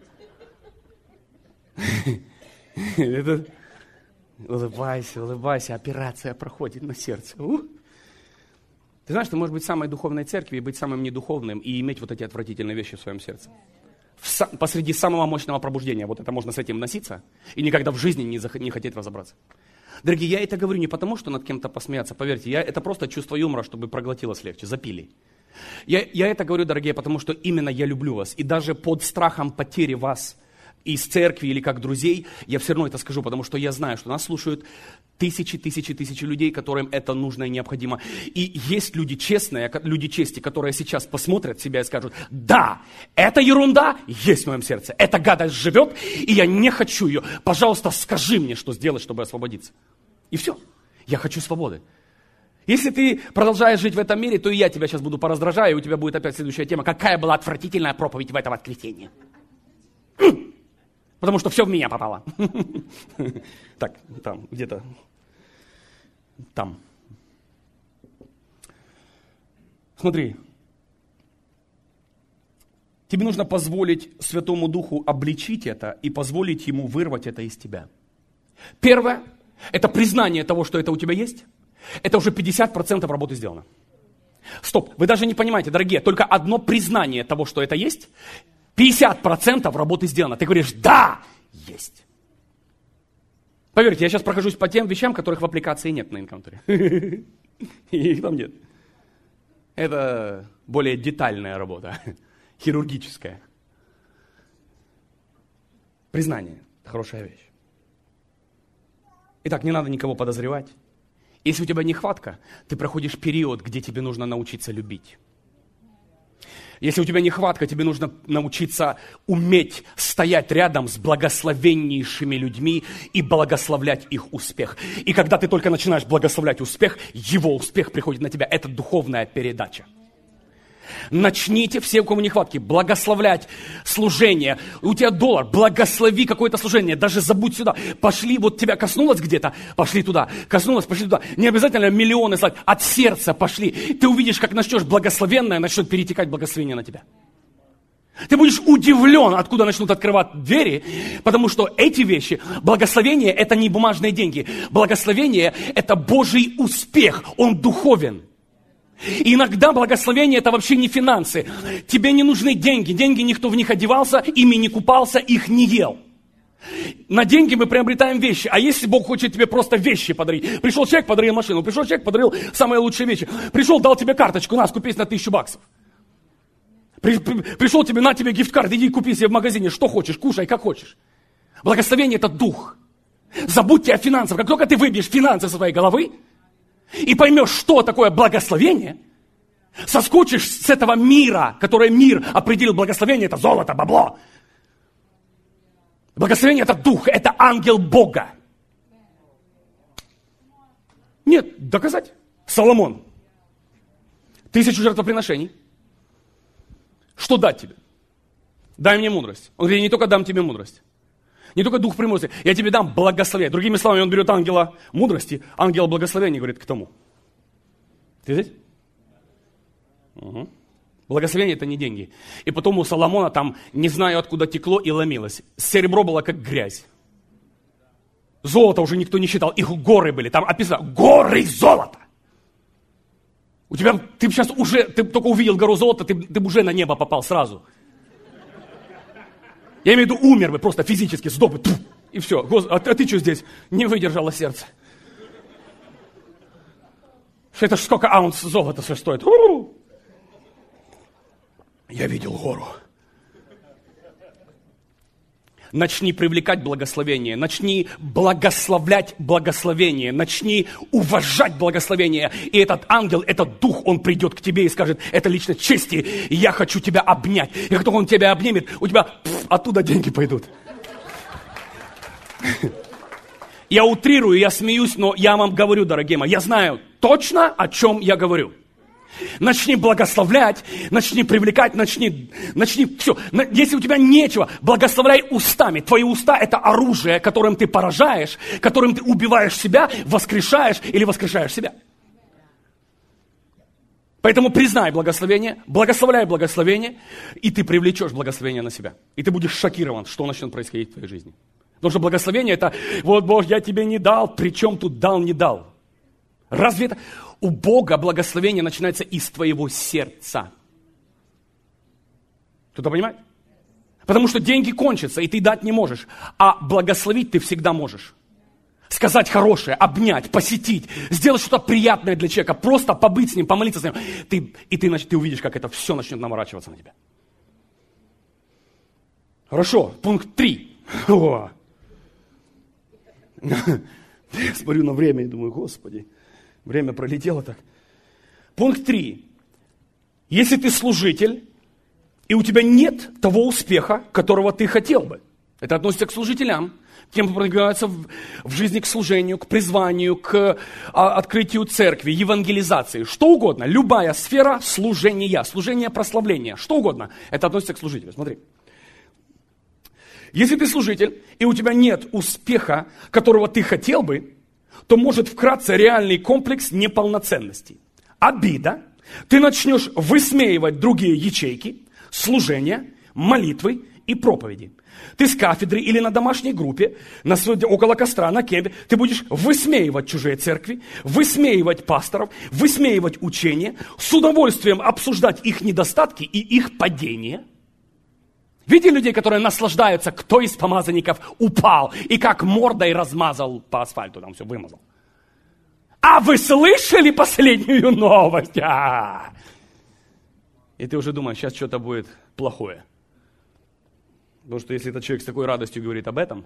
Улыбайся, операция проходит на сердце. Ты знаешь, ты можешь быть в самой духовной церкви и быть самым недуховным и иметь вот эти отвратительные вещи в своем сердце. Посреди самого мощного пробуждения вот это можно с этим носиться и никогда в жизни не хотеть разобраться. Дорогие, я это говорю не потому, что над кем-то посмеяться, поверьте, это просто чувство юмора, чтобы проглотилось легче, запили. Я это говорю, дорогие, потому что именно я люблю вас. И даже под страхом потери вас из церкви или как друзей, я все равно это скажу, потому что я знаю, что нас слушают тысячи людей, которым это нужно и необходимо. И есть люди честные, люди чести, которые сейчас посмотрят себя и скажут: да, эта ерунда есть в моем сердце, эта гадость живет, и я не хочу ее. Пожалуйста, скажи мне, что сделать, чтобы освободиться. И все. Я хочу свободы. Если ты продолжаешь жить в этом мире, то и я тебя сейчас буду пораздражать, и у тебя будет опять следующая тема. Какая была отвратительная проповедь в это воскресенье? Потому что все в меня попало. Так, там, где-то. Там. Смотри. Тебе нужно позволить Святому Духу обличить это и позволить Ему вырвать это из тебя. Первое, это признание того, что это у тебя есть. Это уже 50% работы сделано. Стоп, вы даже не понимаете, дорогие, только одно признание того, что это есть, 50% работы сделано. Ты говоришь: да, есть. Поверьте, я сейчас прохожусь по тем вещам, которых в аппликации нет на энкаунтере. Их там нет. Это более детальная работа, хирургическая. Признание – это хорошая вещь. Итак, не надо никого подозревать. Если у тебя нехватка, ты проходишь период, где тебе нужно научиться любить. Если у тебя нехватка, тебе нужно научиться уметь стоять рядом с благословеннейшими людьми и благословлять их успех. И когда ты только начинаешь благословлять успех, его успех приходит на тебя. Это духовная передача. Начните, все, у кого нехватки, благословлять служение. У тебя $1, благослови какое-то служение, даже забудь сюда. Пошли, вот тебя коснулось где-то, пошли туда. Коснулось, пошли туда. Не обязательно миллионы слать, от сердца пошли. Ты увидишь, как начнешь благословенное, начнет перетекать благословение на тебя. Ты будешь удивлен, откуда начнут открывать двери, потому что эти вещи, благословение, это не бумажные деньги. Благословение, это Божий успех, он духовен. И иногда благословение – это вообще не финансы. Тебе не нужны деньги. Деньги никто в них одевался, ими не купался, их не ел. На деньги мы приобретаем вещи. А если Бог хочет тебе просто вещи подарить? Пришел человек, подарил машину. Пришел человек, подарил самые лучшие вещи. Пришел, дал тебе карточку, на, купись на $1000. Пришел тебе, на тебе гифт-карт, иди купи себе в магазине, что хочешь, кушай, как хочешь. Благословение – это дух. Забудьте о финансах. Как только ты выбьешь финансы со своей головы, и поймешь, что такое благословение, соскучишь с этого мира, который мир определил благословение, это золото, бабло. Благословение – это дух, это ангел Бога. Нет, доказать. Соломон. 1000 жертвоприношений. Что дать тебе? Дай мне мудрость. Он говорит: я не только дам тебе мудрость. Не только дух премудрости, я тебе дам благословение. Другими словами, он берет ангела мудрости, ангела благословения, говорит, к тому. Ты здесь? Угу. Благословение – это не деньги. И потом у Соломона там, не знаю, откуда текло и ломилось. Серебро было как грязь. Золото уже никто не считал, их горы были, там описано горы золота. У тебя, ты сейчас уже, ты только увидел гору золота, ты уже на небо попал сразу. Я имею в виду, умер бы просто физически, сдох бы, и все. А ты что здесь? Не выдержало сердце. Это ж сколько аунс золота стоит. Я видел гору. Начни привлекать благословение, начни благословлять благословение, начни уважать благословение. И этот ангел, этот дух, он придет к тебе и скажет, это личность чести, и я хочу тебя обнять. И как только он тебя обнимет, у тебя оттуда деньги пойдут. Я утрирую, я смеюсь, но я вам говорю, дорогие мои, я знаю точно, о чем я говорю. Начни благословлять, начни привлекать, начни все. Если у тебя нечего, благословляй устами. Твои уста – это оружие, которым ты поражаешь, которым ты убиваешь себя, воскрешаешь или воскрешаешь себя. Поэтому признай благословение, благословляй благословение, и ты привлечешь благословение на себя. И ты будешь шокирован, что начнет происходить в твоей жизни. Потому что благословение – это, вот Бог, я тебе не дал, причем тут дал, не дал. Разве это? У Бога благословение начинается из твоего сердца. Кто-то понимает? Потому что деньги кончатся, и ты дать не можешь. А благословить ты всегда можешь. Сказать хорошее, обнять, посетить, сделать что-то приятное для человека, просто побыть с ним, помолиться с ним. Ты увидишь, как это все начнет наворачиваться на тебя. Хорошо, пункт 3. Я смотрю на время и думаю, Господи, время пролетело так. Пункт 3. Если ты служитель, и у тебя нет того успеха, которого ты хотел бы, это относится к служителям, к тем, кто продвигается в жизни к служению, к призванию, к открытию церкви, евангелизации, что угодно, любая сфера служения, служение, прославления, что угодно, это относится к служителю. Смотри. Если ты служитель, и у тебя нет успеха, которого ты хотел бы, то может вкратце реальный комплекс неполноценности. Обида. Ты начнешь высмеивать другие ячейки, служения, молитвы и проповеди. Ты с кафедры или на домашней группе, около костра, на кемпе, ты будешь высмеивать чужие церкви, высмеивать пасторов, высмеивать учения, с удовольствием обсуждать их недостатки и их падения. Видели людей, которые наслаждаются, кто из помазанников упал и как мордой размазал по асфальту, там все вымазал. А вы слышали последнюю новость? И ты уже думаешь, сейчас что-то будет плохое. Потому что если этот человек с такой радостью говорит об этом,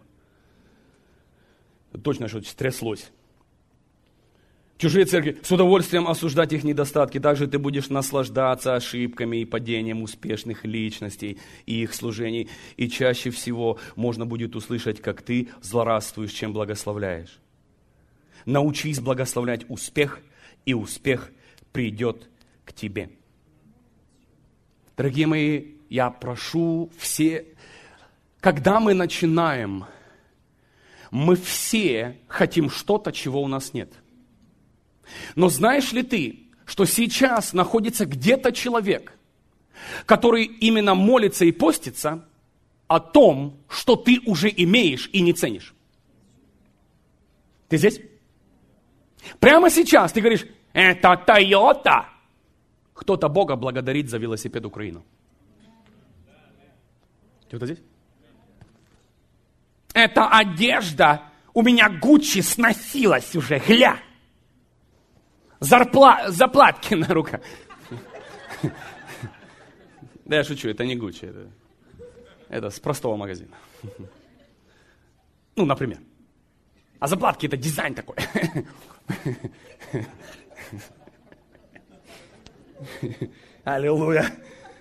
то точно что-то стряслось. Чужие церкви, с удовольствием осуждать их недостатки. Также ты будешь наслаждаться ошибками и падением успешных личностей и их служений. И чаще всего можно будет услышать, как ты злорадствуешь, чем благословляешь. Научись благословлять успех, и успех придет к тебе. Дорогие мои, я прошу все, когда мы начинаем, мы все хотим что-то, чего у нас нет. Но знаешь ли ты, что сейчас находится где-то человек, который именно молится и постится о том, что ты уже имеешь и не ценишь? Ты здесь? Прямо сейчас ты говоришь, это Toyota. Кто-то Бога благодарит за велосипед Украину. Кто-то здесь? Это одежда у меня Гуччи сносилась уже, гля. Заплатки на руках. Да я шучу, это не Гуччи, это с простого магазина. Ну, например. А заплатки это дизайн такой. Аллилуйя.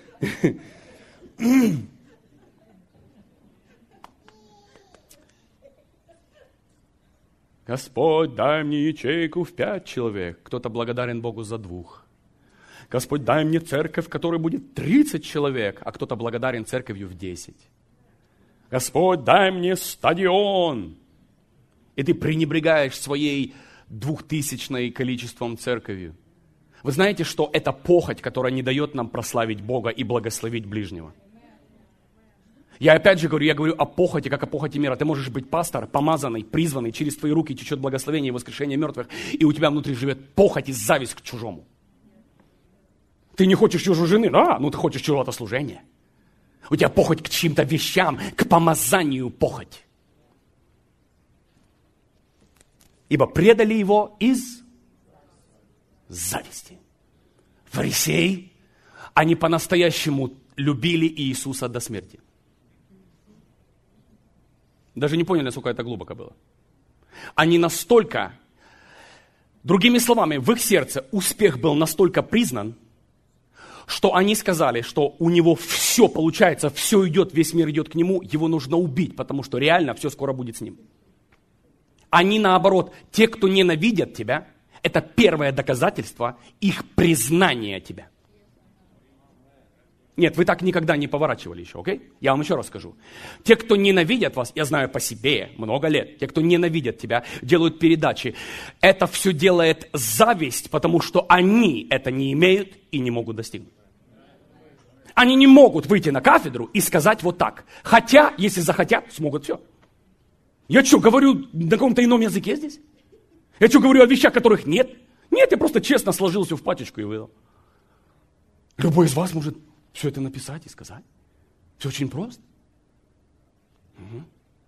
Господь, дай мне ячейку в 5 человек. Кто-то благодарен Богу за 2. Господь, дай мне церковь, в которой будет 30 человек, а кто-то благодарен церковью в 10. Господь, дай мне стадион. И ты пренебрегаешь своей 2000-ной количеством церковью. Вы знаете, что это похоть, которая не дает нам прославить Бога и благословить ближнего. Я опять же говорю, я говорю о похоти, как о похоти мира. Ты можешь быть пастор, помазанный, призванный, через твои руки течет благословение и воскрешение мертвых, и у тебя внутри живет похоть и зависть к чужому. Ты не хочешь чужой жены, ты хочешь чужого служения. У тебя похоть к чьим-то вещам, к помазанию похоть. Ибо предали его из зависти. Фарисеи, они по-настоящему любили Иисуса до смерти. Даже не поняли, насколько это глубоко было. Они настолько, другими словами, в их сердце успех был настолько признан, что они сказали, что у него все получается, все идет, весь мир идет к нему, его нужно убить, потому что реально все скоро будет с ним. Они наоборот, те, кто ненавидят тебя, это первое доказательство их признания тебя. Нет, вы так никогда не поворачивали еще, окей? Я вам еще раз скажу. Те, кто ненавидят вас, я знаю по себе много лет, те, кто ненавидят тебя, делают передачи. Это все делает зависть, потому что они это не имеют и не могут достигнуть. Они не могут выйти на кафедру и сказать вот так. Хотя, если захотят, смогут все. Я что, говорю на каком-то ином языке здесь? Я что, говорю о вещах, которых нет? Нет, я просто честно сложил все в пачечку и выдал. Любой из вас может все это написать и сказать. Все очень просто. Угу.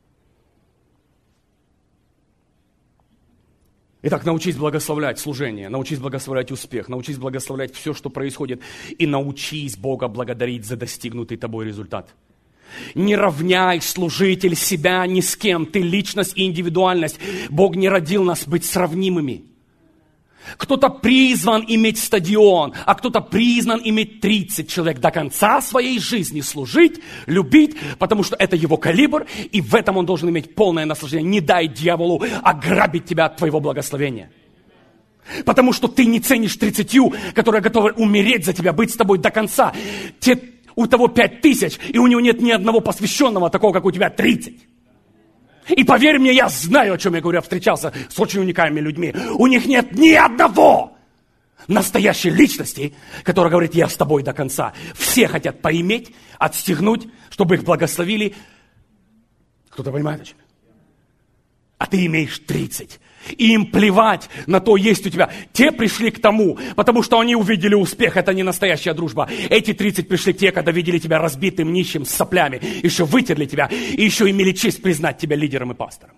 Итак, научись благословлять служение, научись благословлять успех, научись благословлять все, что происходит, и научись Бога благодарить за достигнутый тобой результат. Не равняй, служитель, себя ни с кем. Ты личность и индивидуальность. Бог не родил нас быть сравнимыми. Кто-то призван иметь стадион, а кто-то призван иметь 30 человек до конца своей жизни служить, любить, потому что это его калибр, и в этом он должен иметь полное наслаждение. Не дай дьяволу ограбить тебя от твоего благословения. Потому что ты не ценишь 30, которые готовы умереть за тебя, быть с тобой до конца. У того 5000, и у него нет ни одного посвященного, такого, как у тебя 30. И поверь мне, я знаю, о чем я говорю, я встречался с очень уникальными людьми. У них нет ни одного настоящей личности, которая говорит, я с тобой до конца. Все хотят поиметь, отстегнуть, чтобы их благословили. Кто-то понимает, о чем? А ты имеешь 30. И им плевать на то, есть у тебя. Те пришли к тому, потому что они увидели успех. Это не настоящая дружба. Эти 30 пришли те, когда видели тебя разбитым, нищим, с соплями. Еще вытерли тебя. И еще имели честь признать тебя лидером и пастором.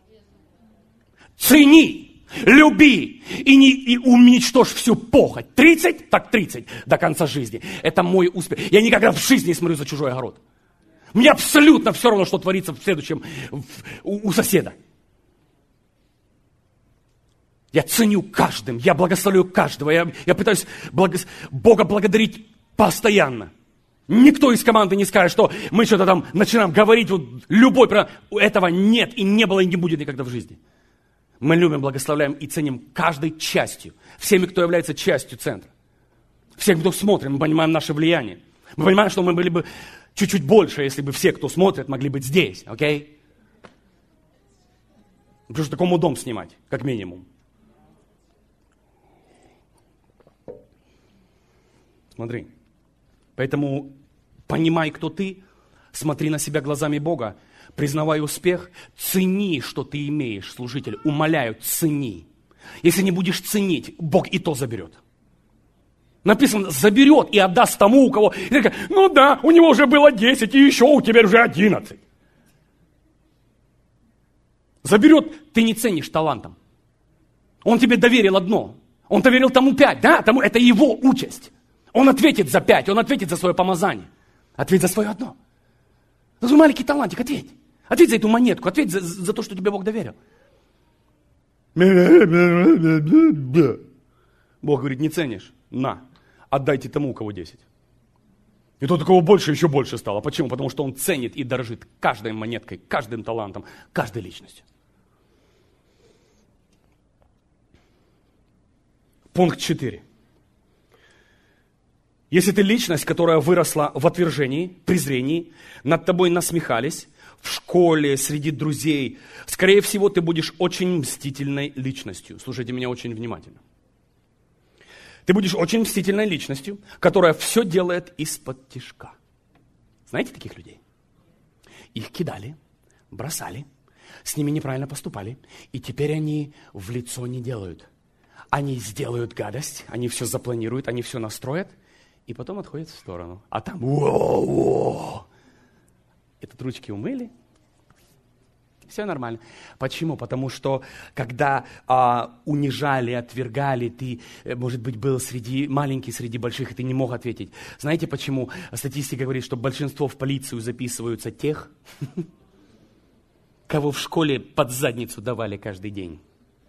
Цени, люби и уничтожь всю похоть. 30, так 30 до конца жизни. Это мой успех. Я никогда в жизни не смотрю за чужой огород. Мне абсолютно все равно, что творится в следующем у соседа. Я ценю каждым, я благословляю каждого, я пытаюсь Бога благодарить постоянно. Никто из команды не скажет, что мы что-то там начинаем говорить, любой, этого нет и не было и не будет никогда в жизни. Мы любим, благословляем и ценим каждой частью, всеми, кто является частью центра. Всем, кто смотрит, мы понимаем наше влияние. Мы понимаем, что мы были бы чуть-чуть больше, если бы все, кто смотрит, могли быть здесь, окей? Потому что такому дом снимать, как минимум. Смотри. Поэтому понимай, кто ты, смотри на себя глазами Бога, признавай успех, цени, что ты имеешь, служитель. Умоляю, цени. Если не будешь ценить, Бог и то заберет. Написано, заберет и отдаст тому, у кого... И такая, ну да, у него уже было 10, и еще у тебя уже 11. Заберет, ты не ценишь талантом. Он тебе доверил одно. Он доверил тому 5, да? Тому, это его участь. Он ответит за 5, он ответит за свое помазание. Ответь за свое одно. За свой маленький талантик, ответь. Ответь за эту монетку, ответь за то, что тебе Бог доверил. Бог говорит, не ценишь? На, отдайте тому, у кого 10. И тот, у кого больше, еще больше стало. Почему? Потому что он ценит и дорожит каждой монеткой, каждым талантом, каждой личностью. Пункт 4. Если ты личность, которая выросла в отвержении, презрении, над тобой насмехались, в школе, среди друзей, скорее всего, ты будешь очень мстительной личностью. Слушайте меня очень внимательно. Ты будешь очень мстительной личностью, которая все делает из-под тишка. Знаете таких людей? их кидали, бросали, с ними неправильно поступали, и теперь они в лицо не делают. Они сделают гадость, они все запланируют, они все настроят, и потом отходят в сторону. А там этот ручки умыли, все нормально. Почему? Потому что, когда унижали, отвергали, ты, может быть, был маленький среди больших, и ты не мог ответить. Знаете, почему статистика говорит, что большинство в полицию записываются тех, кого в школе под задницу давали каждый день?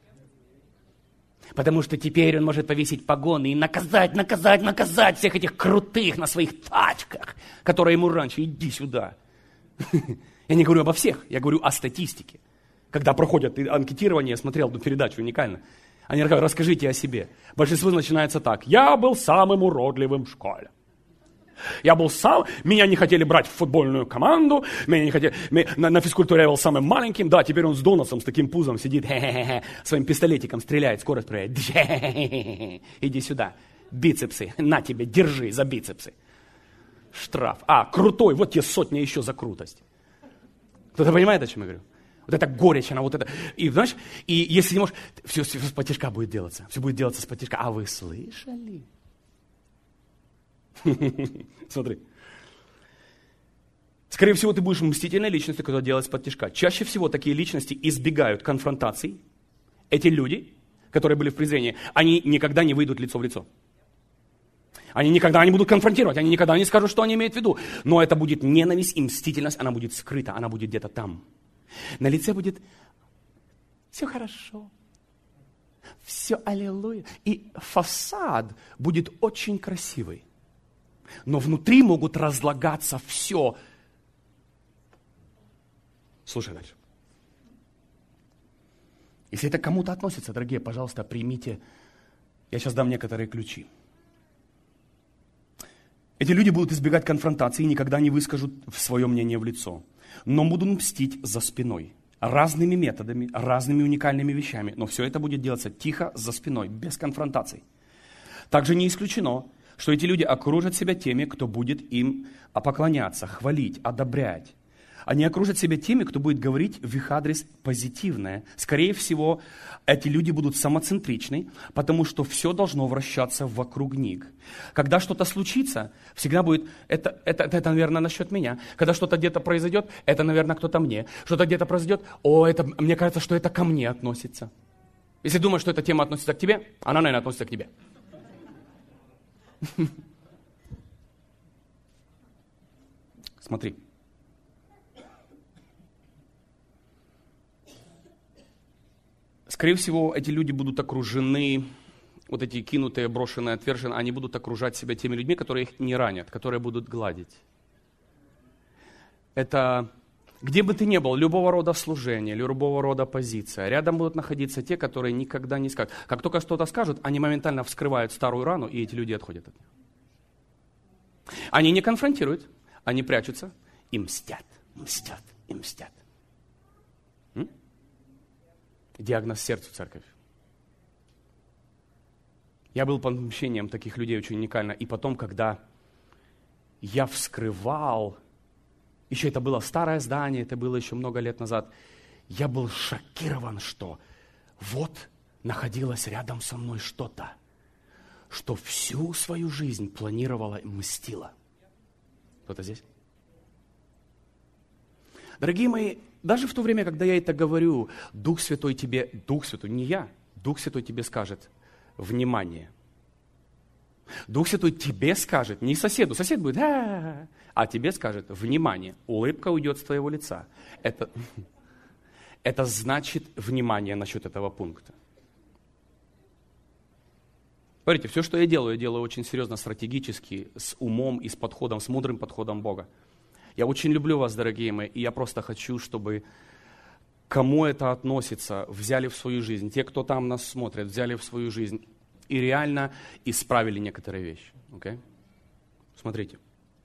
Потому что теперь он может повесить погоны и наказать всех этих крутых на своих тачках, которые ему раньше, иди сюда. Я не говорю обо всех, я говорю о статистике. Когда проходят анкетирование, я смотрел эту передачу уникально. Они говорят, расскажите о себе. Большинство начинается так. Я был самым уродливым в школе. Меня не хотели брать в футбольную команду, меня не хотели, на физкультуре я был самым маленьким, да, теперь он с доносом, с таким пузом сидит, своим пистолетиком стреляет, скорость проверяет. Иди сюда, бицепсы, на тебе, держи за бицепсы. Штраф. Крутой, вот тебе сотня еще за крутость. Кто-то понимает, о чем я говорю? Вот это горечь, она вот это. И знаешь, и если не можешь, все с потишка будет делаться. Все будет делаться с потишка. А вы слышали? Смотри. Скорее всего, ты будешь мстительной личностью, которая делает с потишка. Чаще всего такие личности избегают конфронтаций. Эти люди, которые были в презрении, они никогда не выйдут лицо в лицо. Они никогда не будут конфронтировать, они никогда не скажут, что они имеют в виду. Но это будет ненависть и мстительность, она будет скрыта, она будет где-то там. На лице будет все хорошо, все аллилуйя. И фасад будет очень красивый. Но внутри могут разлагаться все. Слушай дальше. Если это кому-то относится, дорогие, пожалуйста, примите. Я сейчас дам некоторые ключи. Эти люди будут избегать конфронтации и никогда не выскажут свое мнение в лицо. Но будут мстить за спиной. Разными методами, разными уникальными вещами. Но все это будет делаться тихо, за спиной, без конфронтаций. Также не исключено, что эти люди окружат себя теми, кто будет им поклоняться, хвалить, одобрять. Они окружат себя теми, кто будет говорить в их адрес позитивное. Скорее всего, эти люди будут самоцентричны, потому что все должно вращаться вокруг них. Когда что-то случится, всегда будет, это наверное, насчет меня. Когда что-то где-то произойдет, это, наверное, кто-то мне. Что-то где-то произойдет, мне кажется, что это ко мне относится. Если думаешь, что эта тема относится к тебе, она, наверное, относится к тебе. Смотри. Скорее всего, эти люди будут окружены, вот эти кинутые, брошенные, отверженные, они будут окружать себя теми людьми, которые их не ранят, которые будут гладить. Это где бы ты ни был, любого рода служение, любого рода позиция, рядом будут находиться те, которые никогда не скажут. Как только что-то скажут, они моментально вскрывают старую рану, и эти люди отходят от нее. Они не конфронтируют, они прячутся и мстят. Диагноз сердцу, церковь. Я был под мщением таких людей очень уникально. И потом, когда я вскрывал, еще это было старое здание, это было еще много лет назад, я был шокирован, что вот находилось рядом со мной что-то, что всю свою жизнь планировало и мстило. Кто-то здесь? Дорогие мои, даже в то время, когда я это говорю, Дух Святой тебе, Дух Святой, не я, Дух Святой тебе скажет, внимание. Дух Святой тебе скажет, не соседу, сосед будет, а тебе скажет, внимание, улыбка уйдет с твоего лица. Это значит внимание насчет этого пункта. Смотрите, все, что я делаю очень серьезно, стратегически, с умом и с подходом, с мудрым подходом Бога. Я очень люблю вас, дорогие мои, и я просто хочу, чтобы кому это относится, взяли в свою жизнь. Те, кто там нас смотрит, взяли в свою жизнь и реально исправили некоторые вещи. Okay? Смотрите.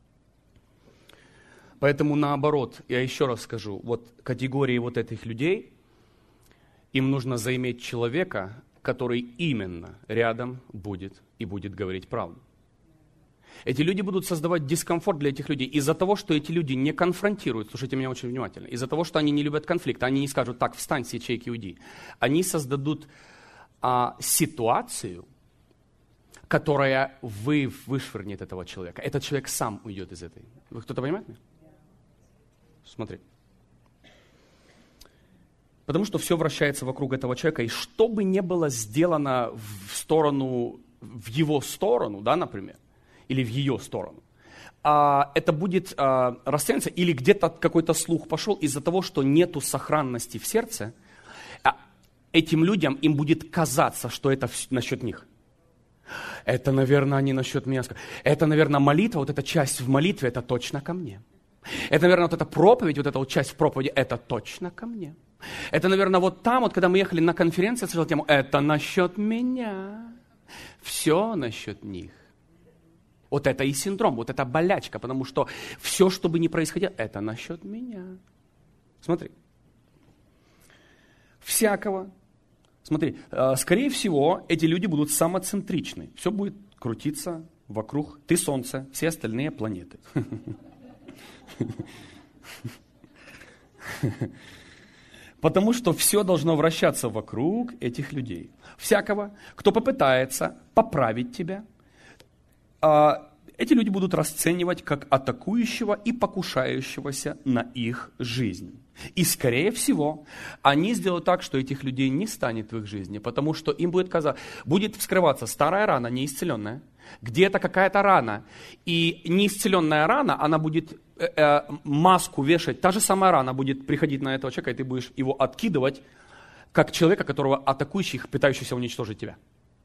Поэтому наоборот, я еще раз скажу, вот категории вот этих людей, им нужно заиметь человека, который именно рядом будет и будет говорить правду. Эти люди будут создавать дискомфорт для этих людей из-за того, что эти люди не конфронтируют, слушайте меня очень внимательно, из-за того, что они не любят конфликт, они не скажут, так, встань с ячейки, уйди. Они создадут ситуацию, которая вышвырнет этого человека. Этот человек сам уйдет из этой. Вы кто-то понимает меня? Смотри. Потому что все вращается вокруг этого человека, и что бы ни было сделано в его сторону, да, например, или в ее сторону, это будет расцениваться, или где-то какой-то слух пошел из-за того, что нету сохранности в сердце, этим людям им будет казаться, что это насчет них. Это, наверное, они насчет меня сказали. Это, наверное, молитва, вот эта часть в молитве, это точно ко мне. Это, наверное, вот эта проповедь, вот эта вот часть в проповеди, это точно ко мне. Это, наверное, вот там, вот когда мы ехали на конференцию, я слышал тему, это насчет меня. Все насчет них. Вот это и синдром, вот это болячка, потому что все, что бы ни происходило, это насчет меня. Смотри. Всякого. Смотри, скорее всего, эти люди будут самоцентричны. Все будет крутиться вокруг. Ты Солнце, все остальные планеты. Потому что все должно вращаться вокруг этих людей. Всякого, кто попытается поправить тебя, эти люди будут расценивать как атакующего и покушающегося на их жизнь. И, скорее всего, они сделают так, что этих людей не станет в их жизни, потому что им будет вскрываться старая рана, неисцеленная, где-то какая-то рана. И неисцеленная рана, она будет маску вешать, та же самая рана будет приходить на этого человека, и ты будешь его откидывать, как человека, которого атакующий, пытающийся уничтожить тебя.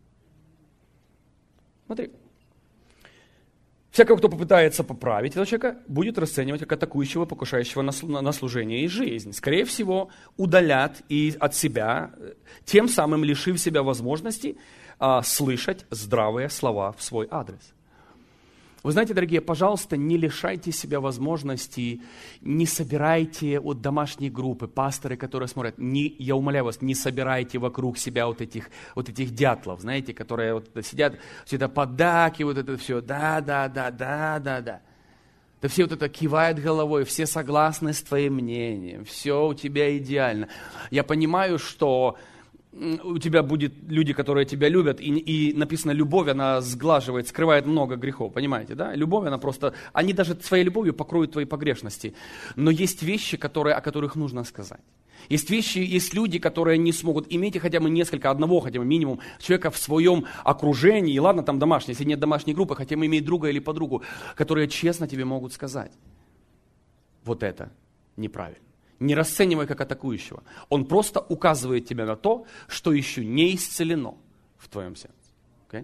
Смотри. Всякого, кто попытается поправить этого человека, будет расценивать как атакующего, покушающего на служение и жизнь. Скорее всего, удалят и от себя, тем самым лишив себя возможности слышать здравые слова в свой адрес. Вы знаете, дорогие, пожалуйста, не лишайте себя возможности, не собирайте вот домашние группы, пасторы, которые смотрят, я умоляю вас, не собирайте вокруг себя вот этих дятлов, знаете, которые вот сидят, все это поддакивают, это все, да. Да все вот это кивают головой, все согласны с твоим мнением, все у тебя идеально. Я понимаю, что у тебя будут люди, которые тебя любят, и написано, любовь, она сглаживает, скрывает много грехов, понимаете, да? Любовь, она просто, они даже своей любовью покроют твои погрешности. Но есть вещи, о которых нужно сказать. Есть люди, которые не смогут, имейте хотя бы одного хотя бы минимум человека в своем окружении, и ладно, там домашний, если нет домашней группы, хотя бы иметь друга или подругу, которые честно тебе могут сказать. Вот это неправильно. Не расценивай как атакующего. Он просто указывает тебе на то, что еще не исцелено в твоем сердце. Okay?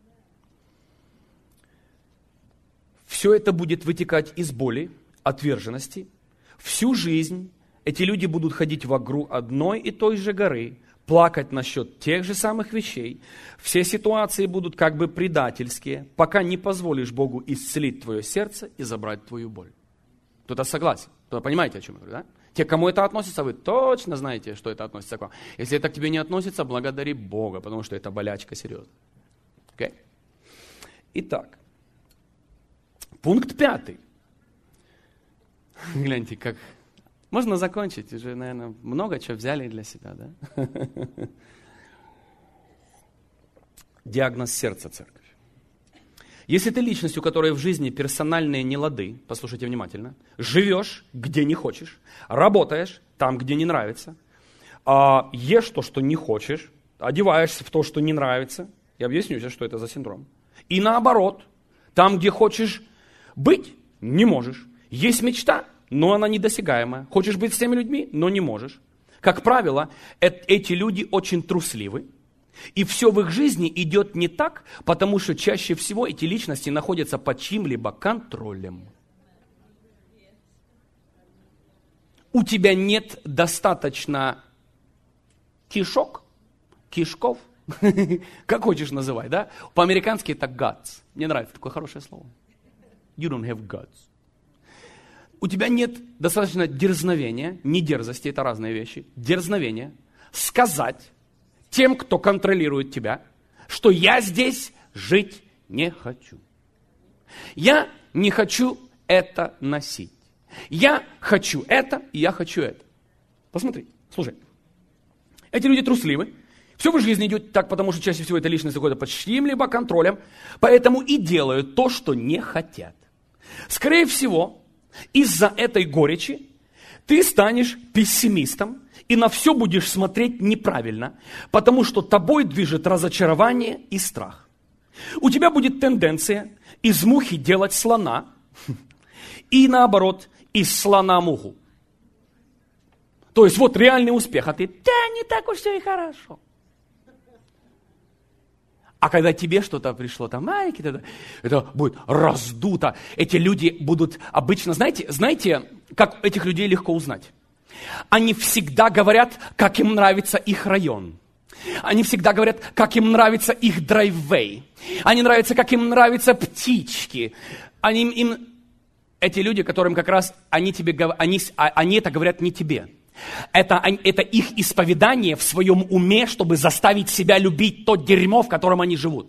Все это будет вытекать из боли, отверженности. Всю жизнь эти люди будут ходить вокруг одной и той же горы, плакать насчет тех же самых вещей. Все ситуации будут как бы предательские, пока не позволишь Богу исцелить твое сердце и забрать твою боль. Кто-то согласен? Кто-то понимаете, о чем я говорю, да? Те, к кому это относится, вы точно знаете, что это относится к вам. Если это к тебе не относится, благодари Бога, потому что это болячка серьезная. Okay? Итак, пункт 5. Гляньте, как... Можно закончить, уже, наверное, много чего взяли для себя, да? Диагноз сердца, церковь. Если ты личность, у которой в жизни персональные нелады, послушайте внимательно, живешь, где не хочешь, работаешь там, где не нравится, ешь то, что не хочешь, одеваешься в то, что не нравится, я объясню сейчас, что это за синдром. И наоборот, там, где хочешь быть, не можешь. Есть мечта, но она недосягаемая. Хочешь быть с теми людьми, но не можешь. Как правило, эти люди очень трусливы. И все в их жизни идет не так, потому что чаще всего эти личности находятся под чьим-либо контролем. У тебя нет достаточно кишков, как хочешь называй, да? По-американски это guts. Мне нравится такое хорошее слово. You don't have guts. У тебя нет достаточно дерзновения, не дерзости, это разные вещи, дерзновения, сказать тем, кто контролирует тебя, что я здесь жить не хочу. Я не хочу это носить. Я хочу это, и я хочу это. Посмотри, слушай. Эти люди трусливы. Все в жизни идет так, потому что чаще всего это личность какой-то под чьим-либо контролем. Поэтому и делают то, что не хотят. Скорее всего, из-за этой горечи ты станешь пессимистом и на все будешь смотреть неправильно, потому что тобой движет разочарование и страх. У тебя будет тенденция из мухи делать слона и наоборот, из слона муху. То есть вот реальный успех, а ты, да, не так уж все и хорошо. А когда тебе что-то пришло, там, маленький, это будет раздуто. Эти люди будут обычно, знаете, как этих людей легко узнать? Они всегда говорят, как им нравится их район. Они всегда говорят, как им нравится их драйввей. Они нравятся, как им нравятся птички. Эти люди, которым как раз они это говорят не тебе. Это их исповедание в своем уме, чтобы заставить себя любить то дерьмо, в котором они живут.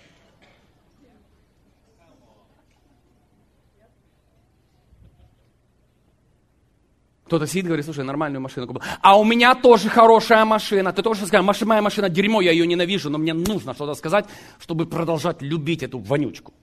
Кто-то сидит и говорит, слушай, нормальную машину купил. А у меня тоже хорошая машина. Ты тоже скажешь, моя машина дерьмо, я ее ненавижу, но мне нужно что-то сказать, чтобы продолжать любить эту вонючку.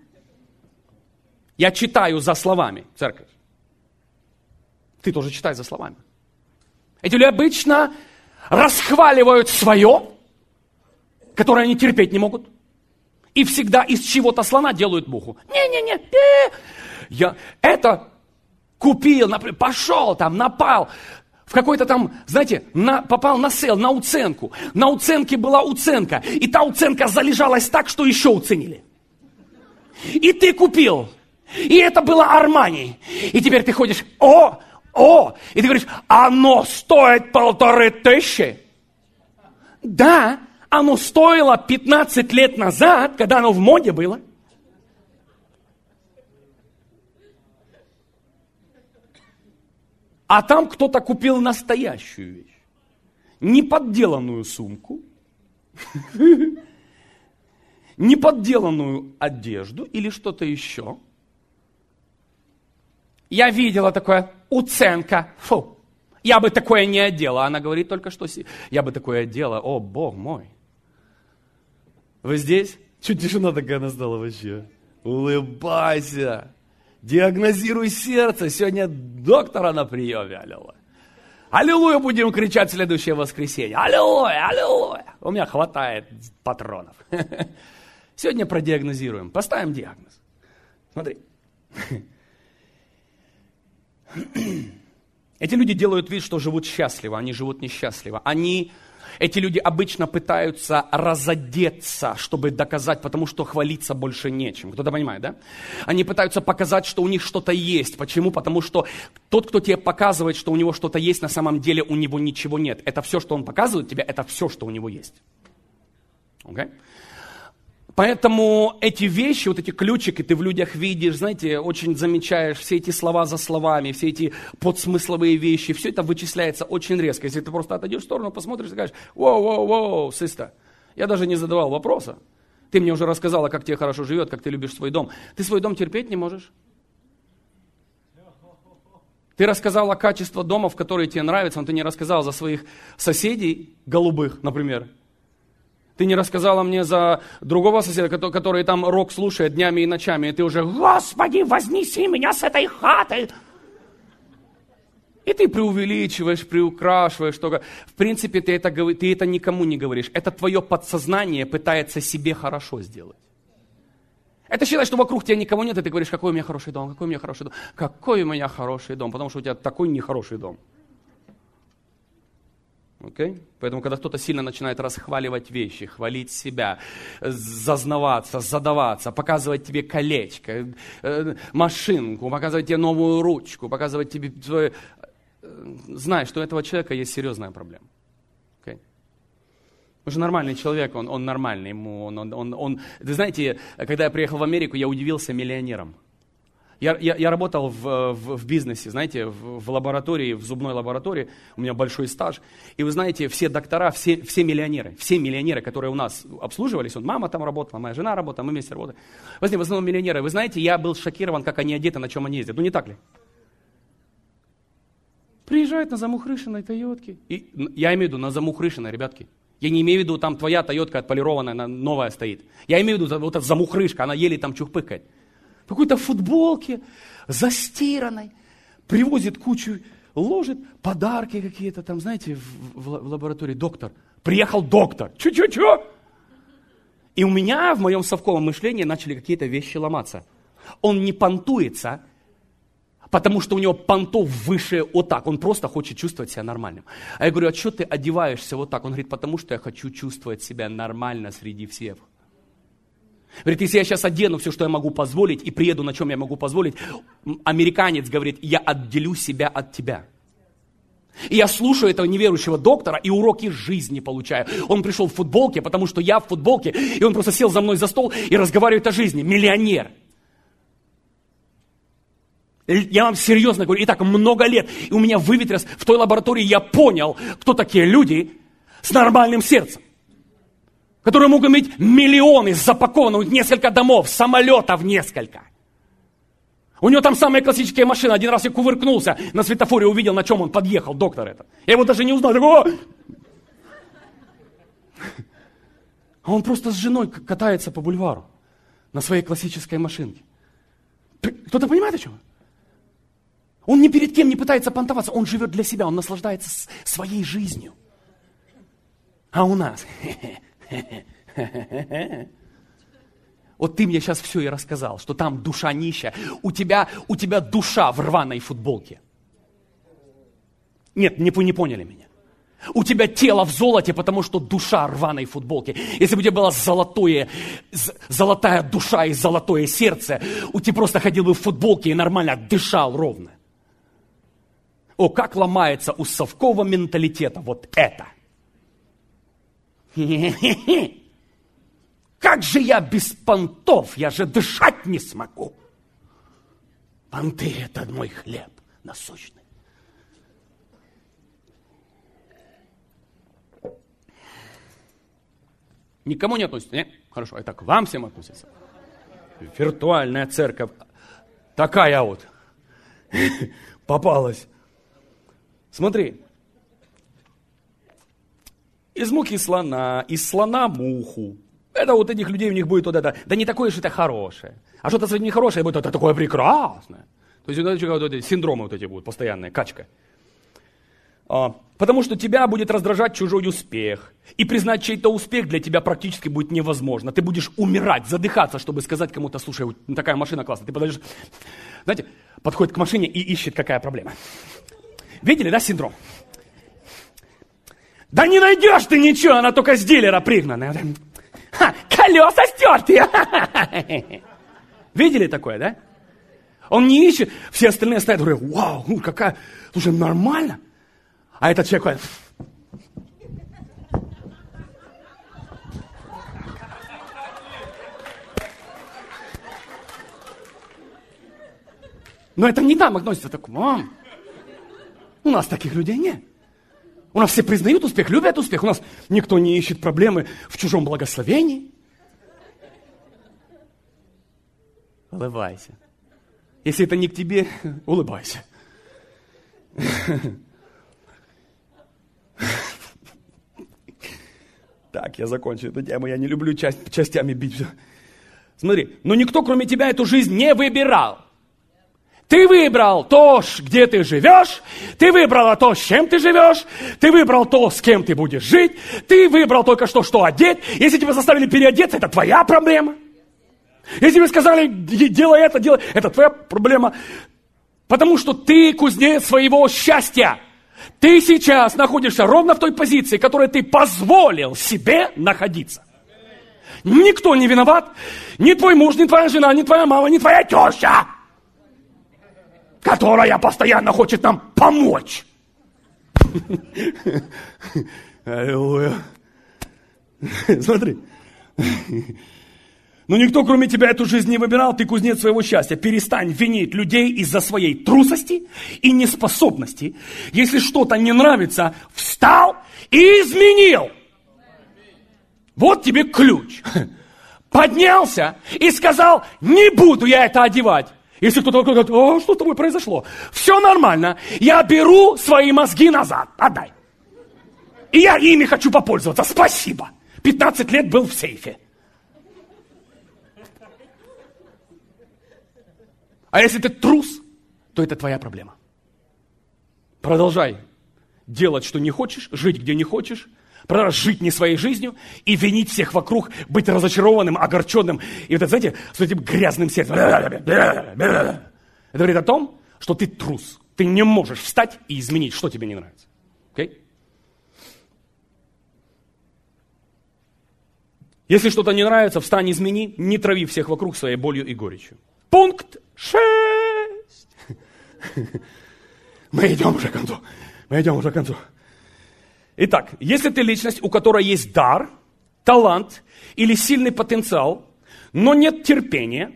Я читаю за словами, церковь. Ты тоже читай за словами. Эти люди обычно расхваливают свое, которое они терпеть не могут. И всегда из чего-то слона делают муху. Не-не-не, я это купил, пошел там, напал. В какой-то там, знаете, попал на сейл, на уценку. На уценке была уценка. И та уценка залежалась так, что еще уценили. И ты купил. И это было Армани. И теперь ты ходишь, и ты говоришь, оно стоит 1500. Да, оно стоило 15 лет назад, когда оно в моде было. А там кто-то купил настоящую вещь. Не подделанную сумку, не подделанную одежду или что-то еще. Я видела такое, уценка, фу, я бы такое не одела. Она говорит только что, я бы такое одела, о, Бог мой. Вы здесь? Чуть тишина такая настала вообще. Улыбайся, диагнозируй сердце, сегодня доктора на приеме, аллилуйя. Аллилуйя будем кричать в следующее воскресенье, аллилуйя, аллилуйя. У меня хватает патронов. Сегодня продиагнозируем, поставим диагноз. Смотри. Эти люди делают вид, что живут счастливо, они живут несчастливо. Эти люди обычно пытаются разодеться, чтобы доказать, потому что хвалиться больше нечем. Кто-то понимает, да? Они пытаются показать, что у них что-то есть. Почему? Потому что тот, кто тебе показывает, что у него что-то есть, на самом деле у него ничего нет. Это все, что он показывает тебе, это все, что у него есть. Okay? Поэтому эти вещи, вот эти ключики ты в людях видишь, знаете, очень замечаешь все эти слова за словами, все эти подсмысловые вещи, все это вычисляется очень резко. Если ты просто отойдешь в сторону, посмотришь и скажешь, воу, сестер, я даже не задавал вопроса. Ты мне уже рассказала, как тебе хорошо живет, как ты любишь свой дом. Ты свой дом терпеть не можешь? Ты рассказала качество домов, которые тебе нравятся, но ты не рассказала за своих соседей голубых, например. Ты не рассказала мне за другого соседа, который там рок слушает днями и ночами, и ты уже, Господи, вознеси меня с этой хаты. И ты преувеличиваешь, приукрашиваешь. Только. В принципе, ты это никому не говоришь. Это твое подсознание пытается себе хорошо сделать. Это считай, что вокруг тебя никого нет, и ты говоришь, какой у меня хороший дом, какой у меня хороший дом, какой у меня хороший дом, потому что у тебя такой нехороший дом. Okay? Поэтому, когда кто-то сильно начинает расхваливать вещи, хвалить себя, зазнаваться, задаваться, показывать тебе колечко, машинку, показывать тебе новую ручку, показывать тебе свое... Знай, что у этого человека есть серьезная проблема. Okay? Потому что нормальный человек, он нормальный. Вы знаете, когда я приехал в Америку, я удивился миллионерам. Я работал в бизнесе, знаете, в лаборатории, в зубной лаборатории, у меня большой стаж. И вы знаете, все доктора, все миллионеры, которые у нас обслуживались, мама там работала, моя жена работала, мы вместе работали. В основном миллионеры. Вы знаете, я был шокирован, как они одеты, на чем они ездят. Ну не так ли? Приезжают на замухрышенной Тойотке. И я имею в виду на замухрышенной, ребятки. Я не имею в виду, там твоя Тойотка отполированная, она новая стоит. Я имею в виду, вот эта замухрышка, она еле там чухпыкает. В какой-то футболке, застиранной, привозит кучу, ложит подарки какие-то там, знаете, в лаборатории. Доктор. Приехал доктор. Чё? И у меня в моем совковом мышлении начали какие-то вещи ломаться. Он не понтуется, потому что у него понтов выше вот так. Он просто хочет чувствовать себя нормальным. А я говорю, а что ты одеваешься вот так? Он говорит, потому что я хочу чувствовать себя нормально среди всех. Говорит, если я сейчас одену все, что я могу позволить, и приеду, на чем я могу позволить, американец говорит, я отделю себя от тебя. И я слушаю этого неверующего доктора и уроки жизни получаю. Он пришел в футболке, потому что я в футболке, и он просто сел за мной за стол и разговаривает о жизни. Миллионер. Я вам серьезно говорю, и так много лет, и у меня выветрилось в той лаборатории, я понял, кто такие люди с нормальным сердцем. Которые могут иметь миллионы запакованных, у них несколько домов, самолетов несколько. У него там самые классические машины. Один раз я кувыркнулся на светофоре, увидел, на чем он подъехал, доктор этот. Я его даже не узнал. А он просто с женой катается по бульвару на своей классической машинке. Кто-то понимает, о чем? Он ни перед кем не пытается понтоваться, он живет для себя, он наслаждается своей жизнью. А у нас... Вот ты мне сейчас все и рассказал, что там душа нищая. У тебя душа в рваной футболке. Нет, не поняли меня. У тебя тело в золоте, потому что душа в рваной футболке. Если бы у тебя была золотая душа и золотое сердце, ты просто ходил бы в футболке и нормально дышал ровно. О, как ломается у совкового менталитета вот это. Как же я без понтов? Я же дышать не смогу. Понты – это мой хлеб насущный. Никому не относится? Нет? Хорошо, это к вам всем относится. Виртуальная церковь. Такая вот. Попалась. Смотри. Из муки слона, из слона муху. Это вот этих людей, у них будет вот это. Да не такое же это хорошее. А что-то нехорошее будет, это такое прекрасное. То есть вот эти синдромы вот эти будут, постоянная качка. Потому что тебя будет раздражать чужой успех. И признать чей-то успех для тебя практически будет невозможно. Ты будешь умирать, задыхаться, чтобы сказать кому-то, слушай, такая машина классная. Ты подойдешь, знаете, подходит к машине и ищет, какая проблема. Видели, да, синдром? Да не найдешь ты ничего, она только с дилера пригнанная. Колеса стертые. Видели такое, да? Он не ищет, все остальные стоят, говорят, вау, какая, слушай, нормально. А этот человек говорит, но это не там относится, так, мам, у нас таких людей нет. У нас все признают успех, любят успех. У нас никто не ищет проблемы в чужом благословении. Улыбайся. Если это не к тебе, улыбайся. Так, я закончу эту тему. Я не люблю частями бить. Смотри, но никто, кроме тебя, эту жизнь не выбирал. Ты выбрал то, где ты живешь, ты выбрала то, с чем ты живешь, ты выбрал то, с кем ты будешь жить, ты выбрал только что одеть. Если тебя заставили переодеться, это твоя проблема. Если тебе сказали, делай, это твоя проблема. Потому что ты кузнец своего счастья. Ты сейчас находишься ровно в той позиции, в которой ты позволил себе находиться. Никто не виноват. Ни твой муж, ни твоя жена, ни твоя мама, ни твоя теща, которая постоянно хочет нам помочь. Аллилуйя. Смотри. Но никто, кроме тебя, эту жизнь не выбирал, ты кузнец своего счастья. Перестань винить людей из-за своей трусости и неспособности. Если что-то не нравится, встал и изменил. Вот тебе ключ. Поднялся и сказал, не буду я это одевать. Если кто-то говорит, что с тобой произошло? Все нормально, я беру свои мозги назад, отдай. И я ими хочу попользоваться, спасибо. 15 лет был в сейфе. А если ты трус, то это твоя проблема. Продолжай делать, что не хочешь, жить, где не хочешь, продолжай жить не своей жизнью и винить всех вокруг, быть разочарованным, огорченным. И вот это, знаете, с этим грязным сердцем. Это говорит о том, что ты трус. Ты не можешь встать и изменить, что тебе не нравится. Okay? Если что-то не нравится, встань, измени, не трави всех вокруг своей болью и горечью. Пункт 6. Мы идем уже к концу. Итак, если ты личность, у которой есть дар, талант или сильный потенциал, но нет терпения,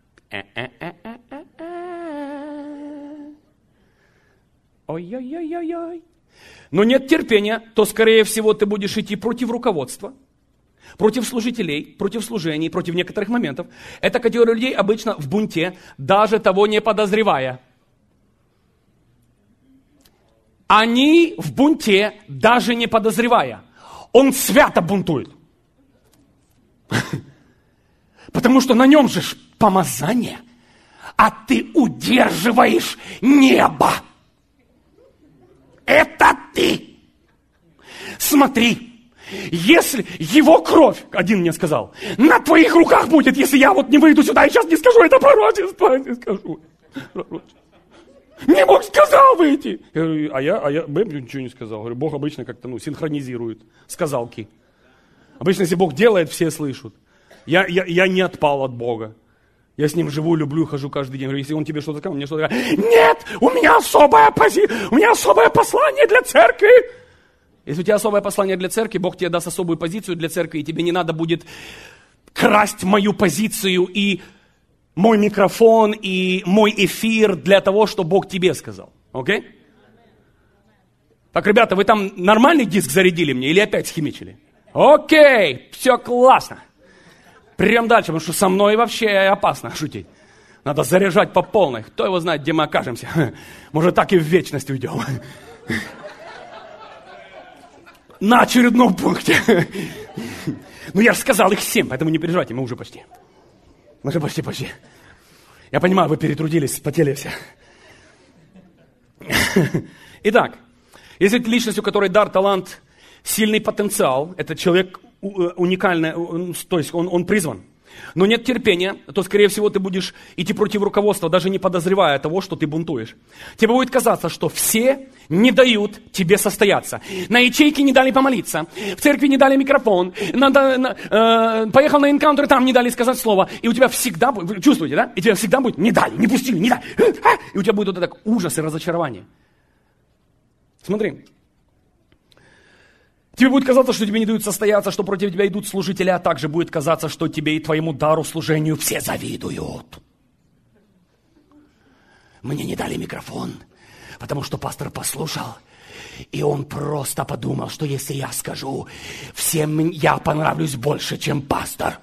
но нет терпения, то, скорее всего, ты будешь идти против руководства, против служителей, против служений, против некоторых моментов. Эта категория людей обычно в бунте, даже того не подозревая. Они в бунте, даже не подозревая. Он свято бунтует. Потому что на нем же помазание, а ты удерживаешь небо. Это ты. Смотри. Если его кровь, один мне сказал, на твоих руках будет, если я вот не выйду сюда и сейчас не скажу это пророчество, не скажу. Мне Бог сказал выйти. А я ничего не сказал. Говорю, Бог обычно как-то синхронизирует сказалки. Обычно, если Бог делает, все слышат. Я не отпал от Бога. Я с Ним живу, люблю, хожу каждый день. Говорю, если Он тебе что-то сказал, мне что-то говорит. Нет, у меня особая позиция, у меня особое послание для церкви. Если у тебя особое послание для церкви, Бог тебе даст особую позицию для церкви, и тебе не надо будет красть мою позицию и мой микрофон, и мой эфир для того, что Бог тебе сказал. Окей? Так, ребята, вы там нормальный диск зарядили мне или опять схимичили? Окей, все классно. Прям дальше, потому что со мной вообще опасно шутить. Надо заряжать по полной. Кто его знает, где мы окажемся? Может, так и в вечность уйдем. На очередном пункте. Ну, я же сказал, их 7, поэтому не переживайте, мы уже почти. Мы же почти. Я понимаю, вы перетрудились, потели все. Итак, если ты личность, у которой дар, талант, сильный потенциал, этот человек уникальный, то есть он призван, но нет терпения, то, скорее всего, ты будешь идти против руководства, даже не подозревая того, что ты бунтуешь. Тебе будет казаться, что все не дают тебе состояться. На ячейке не дали помолиться, в церкви не дали микрофон, поехал на энкаунтер, там не дали сказать слово, и у тебя всегда, вы чувствуете, да? И тебя всегда будет не дали, не пустили, не дали. И у тебя будет вот этот ужас и разочарование. Смотри. Тебе будет казаться, что тебе не дают состояться, что против тебя идут служители, а также будет казаться, что тебе и твоему дару, служению все завидуют. Мне не дали микрофон, потому что пастор послушал, и он просто подумал, что если я скажу, всем я понравлюсь больше, чем пастор.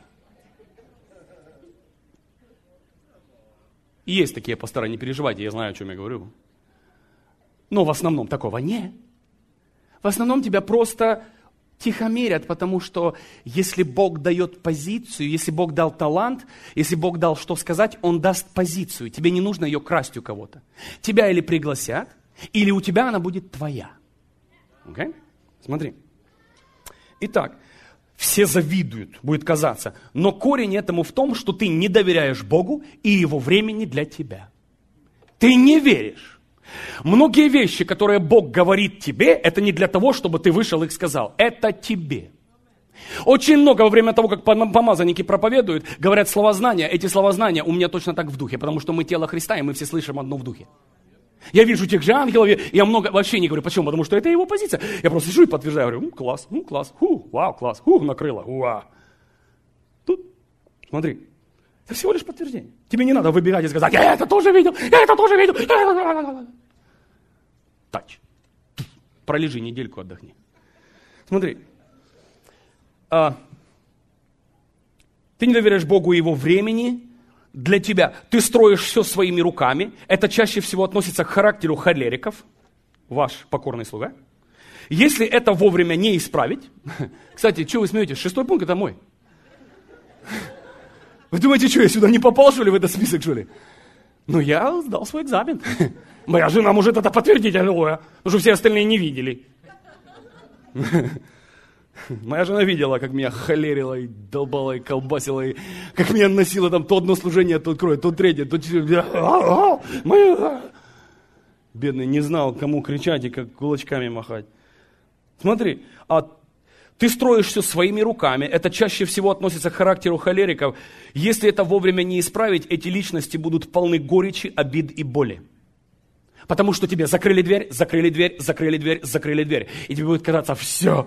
И есть такие пастора, не переживайте, я знаю, о чем я говорю. Но в основном такого нет. В основном тебя просто тихомирят, потому что если Бог дает позицию, если Бог дал талант, если Бог дал что сказать, Он даст позицию. Тебе не нужно ее красть у кого-то. Тебя или пригласят, или у тебя она будет твоя. Okay? Смотри. Итак, все завидуют, будет казаться. Но корень этому в том, что ты не доверяешь Богу и Его времени для тебя. Ты не веришь. Многие вещи, которые Бог говорит тебе, это не для того, чтобы ты вышел и их сказал. Это тебе. Очень много во время того, как помазанники проповедуют, говорят словознания. Эти словознания у меня точно так в духе, потому что мы тело Христа, и мы все слышим одно в духе. Я вижу тех же ангелов, я много вообще не говорю. Почему? Потому что это его позиция. Я просто сижу и подтверждаю, говорю, класс, класс, вау, класс, накрыло, уа. Тут, Смотри, это всего лишь подтверждение. Тебе не надо выбегать и сказать, я это тоже видел, я это тоже видел. Тач. Пролежи недельку, отдохни. Смотри. Ты не доверяешь Богу и Его времени для тебя. Ты строишь все своими руками. Это чаще всего относится к характеру холериков. Ваш покорный слуга. Если это вовремя не исправить... Кстати, что вы смеетесь? 6-й пункт это мой. Вы думаете, что я сюда не попал, что ли, в этот список, что ли? Ну, я сдал свой экзамен. Моя жена может это подтвердить, аллилуйя, потому что все остальные не видели. Моя жена видела, как меня холерила и долбала, и колбасила, и как меня носила там то одно служение, то второе, то третье, то четвертое. Бедный не знал, кому кричать и как кулачками махать. Смотри, ты строишь все своими руками, это чаще всего относится к характеру холериков. Если это вовремя не исправить, эти личности будут полны горечи, обид и боли. Потому что тебе закрыли дверь, закрыли дверь, закрыли дверь, закрыли дверь. И тебе будет казаться, все,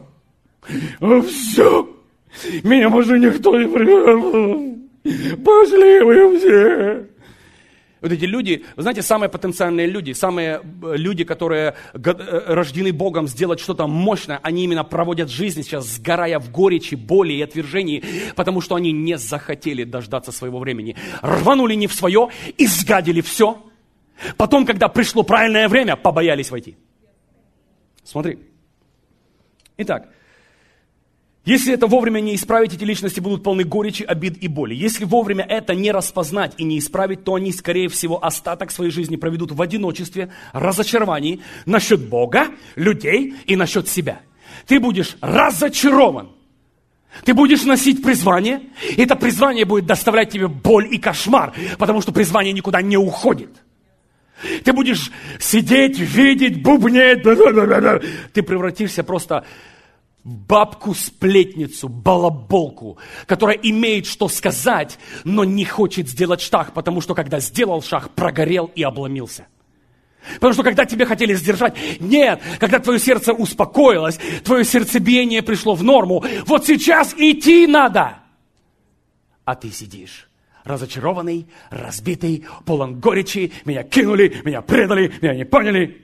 меня больше никто не принимал. Пошли вы все. Вот эти люди, вы знаете, самые потенциальные люди, самые люди, которые рождены Богом сделать что-то мощное, они именно проводят жизнь сейчас, сгорая в горечи, боли и отвержении, потому что они не захотели дождаться своего времени. Рванули не в свое, изгадили все. Потом, когда пришло правильное время, побоялись войти. Смотри. Итак. Если это вовремя не исправить, эти личности будут полны горечи, обид и боли. Если вовремя это не распознать и не исправить, то они, скорее всего, остаток своей жизни проведут в одиночестве, разочаровании насчет Бога, людей и насчет себя. Ты будешь разочарован. Ты будешь носить призвание, и это призвание будет доставлять тебе боль и кошмар, потому что призвание никуда не уходит. Ты будешь сидеть, видеть, бубнеть. Ты превратишься просто... бабку-сплетницу, балаболку, которая имеет что сказать, но не хочет сделать шаг, потому что когда сделал шаг, прогорел и обломился. Потому что когда тебя хотели сдержать, нет, когда твое сердце успокоилось, твое сердцебиение пришло в норму, вот сейчас идти надо. А ты сидишь, разочарованный, разбитый, полон горечи, меня кинули, меня предали, меня не поняли.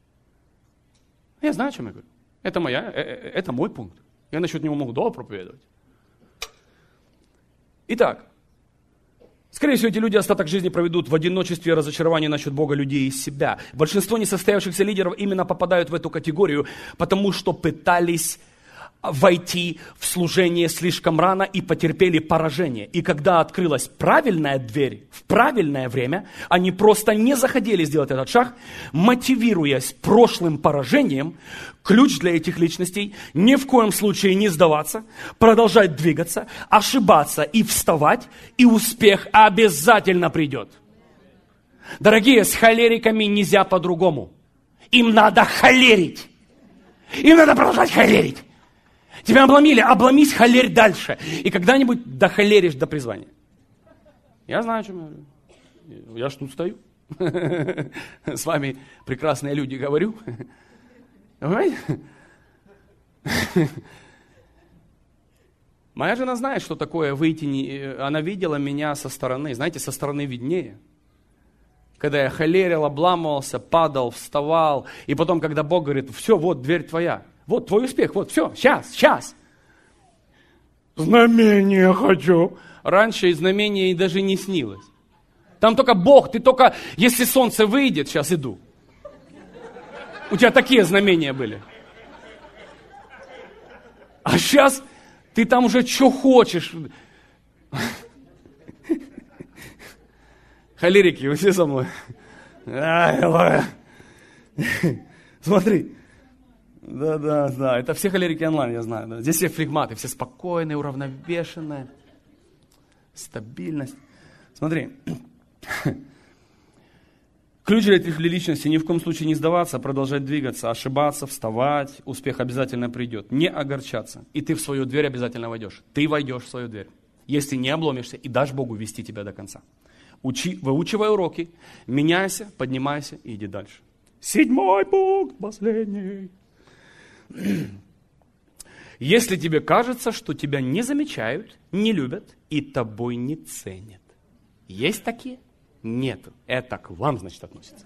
Я знаю, о чем я говорю. Это мой пункт. Я насчет него могу долго проповедовать. Итак, скорее всего, эти люди остаток жизни проведут в одиночестве и разочаровании насчет Бога, людей и себя. Большинство несостоявшихся лидеров именно попадают в эту категорию, потому что пытались войти в служение слишком рано и потерпели поражение. И когда открылась правильная дверь в правильное время, они просто не захотели сделать этот шаг, мотивируясь прошлым поражением. Ключ для этих личностей – ни в коем случае не сдаваться, продолжать двигаться, ошибаться и вставать, и успех обязательно придет. Дорогие, с холериками нельзя по-другому. Им надо холерить. Им надо продолжать холерить. Тебя обломили, обломись, холерь дальше. И когда-нибудь дохолеришь до призвания. Я знаю, о чем я говорю. Я ж тут стою. С вами, прекрасные люди, говорю. Понимаете? Моя жена знает, что такое выйти. Она видела меня со стороны. Знаете, со стороны виднее. Когда я холерил, обламывался, падал, вставал. И потом, когда Бог говорит, все, вот дверь твоя. Вот твой успех, вот все, сейчас. Знамение хочу. Раньше и знамение и даже не снилось. Там только Бог, ты только, если солнце выйдет, сейчас иду. У тебя такие знамения были. А сейчас ты там уже что хочешь. Холерики, вы все со мной? Смотри. Да, это все холерики онлайн, я знаю. Да. Здесь все флегматы, все спокойные, уравновешенные, стабильность. Смотри, ключ для этих личностей ни в коем случае не сдаваться, а продолжать двигаться, ошибаться, вставать, успех обязательно придет. Не огорчаться, и ты в свою дверь обязательно войдешь. Ты войдешь в свою дверь, если не обломишься и дашь Богу вести тебя до конца. Выучивай уроки, меняйся, поднимайся и иди дальше. 7-й пункт, последний. Если тебе кажется, что тебя не замечают, не любят и тобой не ценят. Есть такие? Нету. Это к вам, значит, относится.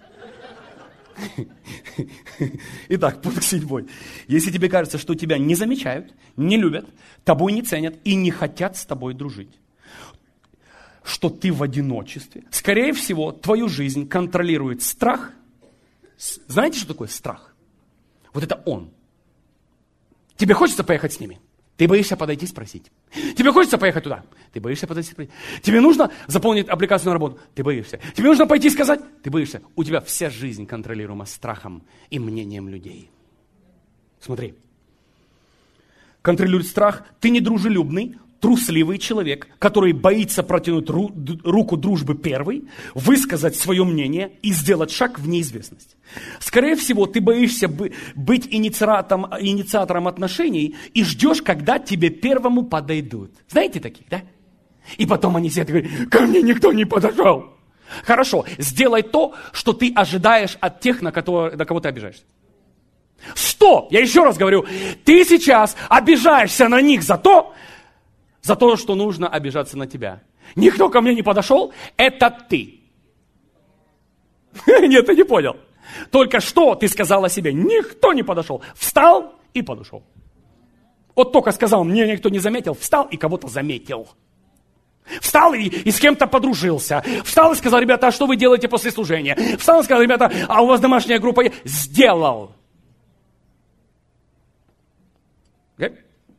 Итак, пункт 7. Если тебе кажется, что тебя не замечают, не любят, тобой не ценят и не хотят с тобой дружить, что ты в одиночестве, скорее всего, твою жизнь контролирует страх. Знаете, что такое страх? Вот это он. Тебе хочется поехать с ними? Ты боишься подойти спросить. Тебе хочется поехать туда? Ты боишься подойти спросить. Тебе нужно заполнить аппликацию на работу? Ты боишься. Тебе нужно пойти сказать? Ты боишься. У тебя вся жизнь контролируема страхом и мнением людей. Смотри. Контролирует страх. Ты недружелюбный, трусливый человек, который боится протянуть руку дружбы первый, высказать свое мнение и сделать шаг в неизвестность. Скорее всего, ты боишься быть инициатором отношений и ждешь, когда тебе первому подойдут. Знаете таких, да? И потом они сидят и говорят: ко мне никто не подошел. Хорошо, сделай то, что ты ожидаешь от тех, на кого ты обижаешься. Стоп! Я еще раз говорю, ты сейчас обижаешься на них за то, что нужно обижаться на тебя. Никто ко мне не подошел, это ты. Нет, ты не понял. Только что ты сказал о себе: никто не подошел. Встал и подошел. Вот только сказал: мне никто не заметил, встал и кого-то заметил. Встал и с кем-то подружился. Встал и сказал: ребята, а что вы делаете после служения? Встал и сказал: ребята, а у вас домашняя группа? Сделал. Okay?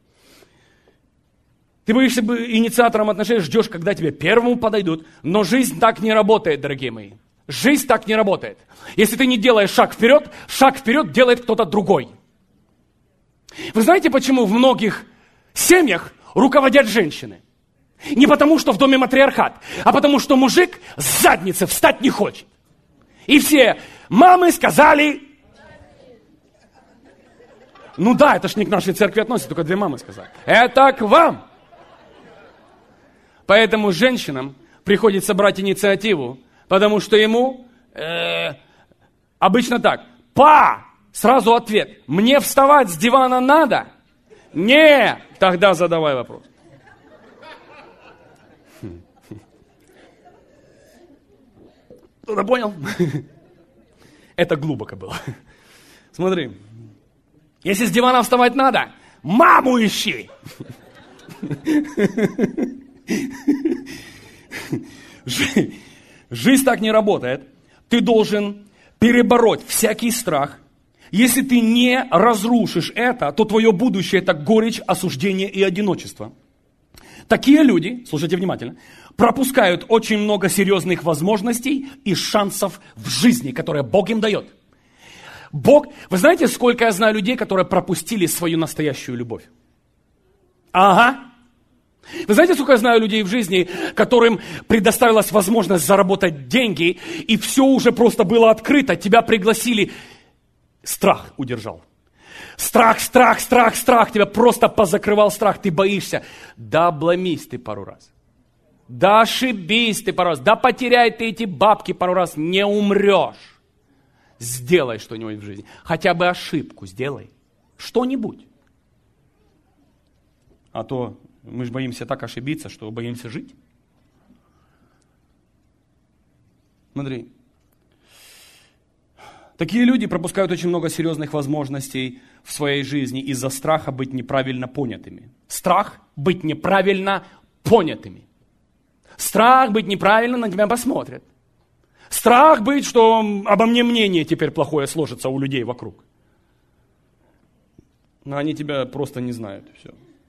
Ты боишься быть инициатором отношений, ждешь, когда тебе первому подойдут. Но жизнь так не работает, дорогие мои. Жизнь так не работает. Если ты не делаешь шаг вперед делает кто-то другой. Вы знаете, почему в многих семьях руководят женщины? Не потому, что в доме матриархат, а потому, что мужик с задницы встать не хочет. И все мамы сказали... Ну да, это ж не к нашей церкви относится, только 2 мамы сказали. Это к вам. Поэтому женщинам приходится брать инициативу, потому что ему обычно так: сразу ответ: мне вставать с дивана надо? Не, тогда задавай вопрос. Кто-то понял? Это глубоко было. Смотри, если с дивана вставать надо, маму ищи. Жизнь так не работает. Ты должен перебороть всякий страх. Если ты не разрушишь это, то твое будущее – это горечь, осуждение и одиночество. Такие люди, слушайте внимательно, пропускают очень много серьезных возможностей и шансов в жизни, которые Бог им дает. Бог, вы знаете, сколько я знаю людей, которые пропустили свою настоящую любовь? Ага. Вы знаете, сколько я знаю людей в жизни, которым предоставилась возможность заработать деньги, и все уже просто было открыто, тебя пригласили, страх удержал. Страх, тебя просто позакрывал страх, ты боишься. Да обломись ты пару раз. Да ошибись ты пару раз. Да потеряй ты эти бабки пару раз, не умрешь. Сделай что-нибудь в жизни. Хотя бы ошибку сделай. Что-нибудь. А то мы же боимся так ошибиться, что боимся жить. Смотри. Такие люди пропускают очень много серьезных возможностей в своей жизни из-за страха быть неправильно понятыми. Страх быть неправильно понятыми. Страх быть неправильно на тебя посмотрят. Страх быть, что обо мне мнение теперь плохое сложится у людей вокруг. Но они тебя просто не знают. Все.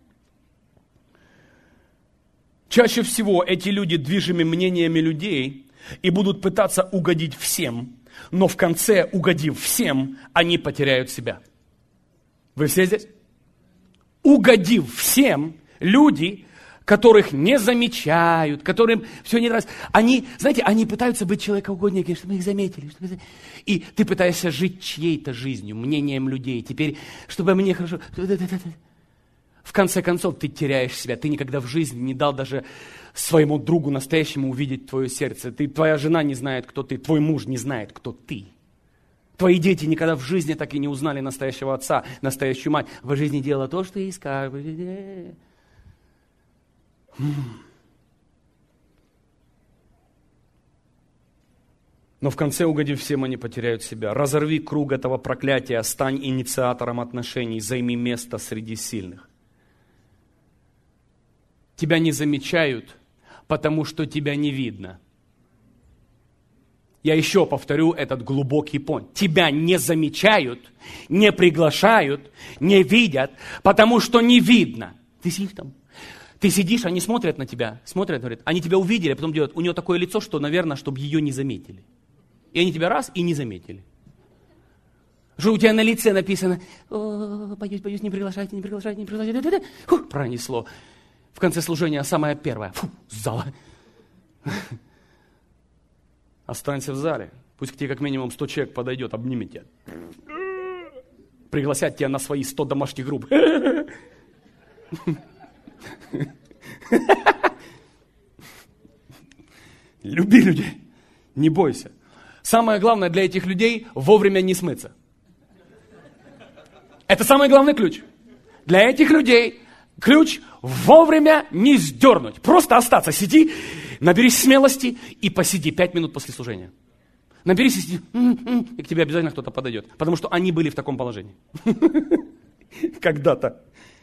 Чаще всего эти люди движимы мнениями людей и будут пытаться угодить всем, но в конце, угодив всем, они потеряют себя. Вы все здесь? Угодив всем, люди, которых не замечают, которым все не нравится, они, знаете, они пытаются быть человекоугодниками, чтобы их заметили. И ты пытаешься жить чьей-то жизнью, мнением людей. Теперь, чтобы мне хорошо... В конце концов, ты теряешь себя. Ты никогда в жизни не дал даже своему другу настоящему увидеть твое сердце. Твоя жена не знает, кто ты. Твой муж не знает, кто ты. Твои дети никогда в жизни так и не узнали настоящего отца, настоящую мать. В жизни делала то, что ей скажут. Но в конце, угодив всем, они потеряют себя. Разорви круг этого проклятия, стань инициатором отношений, займи место среди сильных. Тебя не замечают, потому что тебя не видно. Я еще повторю этот глубокий point. Тебя не замечают, не приглашают, не видят, потому что не видно. Ты сидишь там. Ты сидишь, они смотрят на тебя, смотрят, говорят, они тебя увидели, а потом делают, у нее такое лицо, что, наверное, чтобы ее не заметили. И они тебя раз и не заметили. Что у тебя на лице написано, боюсь, не приглашайте. Фух, пронесло. В конце служения самое первое. С зала. Останься в зале. Пусть к тебе как минимум 100 человек подойдет, обнимет тебя. Пригласят тебя на свои 100 домашних групп. Люби людей. Не бойся. Самое главное для этих людей вовремя не смыться. Это самый главный ключ. Для этих людей ключ вовремя не сдернуть. Просто остаться. Сиди, наберись смелости и посиди 5 минут после служения. Наберись и сиди. И к тебе обязательно кто-то подойдет. Потому что они были в таком положении. Когда-то.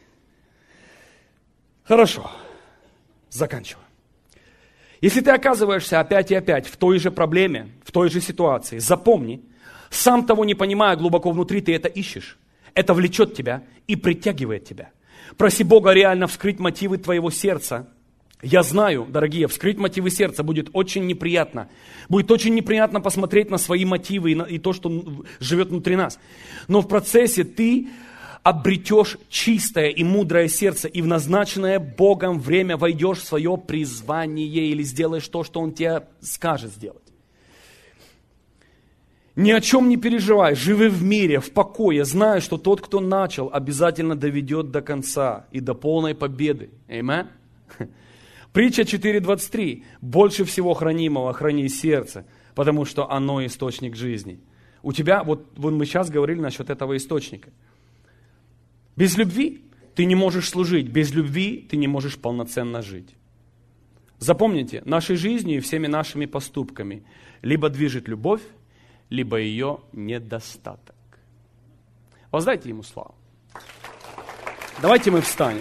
Хорошо. Заканчиваю. Если ты оказываешься опять и опять в той же проблеме, в той же ситуации, запомни, сам того не понимая глубоко внутри, ты это ищешь. Это влечет тебя и притягивает тебя. Проси Бога реально вскрыть мотивы твоего сердца. Я знаю, дорогие, вскрыть мотивы сердца будет очень неприятно. Будет очень неприятно посмотреть на свои мотивы и то, что живет внутри нас. Но в процессе ты обретешь чистое и мудрое сердце, и в назначенное Богом время войдешь в свое призвание или сделаешь то, что Он тебе скажет сделать. Ни о чем не переживай, живи в мире, в покое, зная, что тот, кто начал, обязательно доведет до конца и до полной победы. Аминь. Притча 4:23. Больше всего хранимого храни сердце, потому что оно источник жизни. У тебя, вот мы сейчас говорили насчет этого источника. Без любви ты не можешь служить, без любви ты не можешь полноценно жить. Запомните, нашей жизнью и всеми нашими поступками либо движет любовь, либо ее недостаток. Воздайте Ему славу. Давайте мы встанем.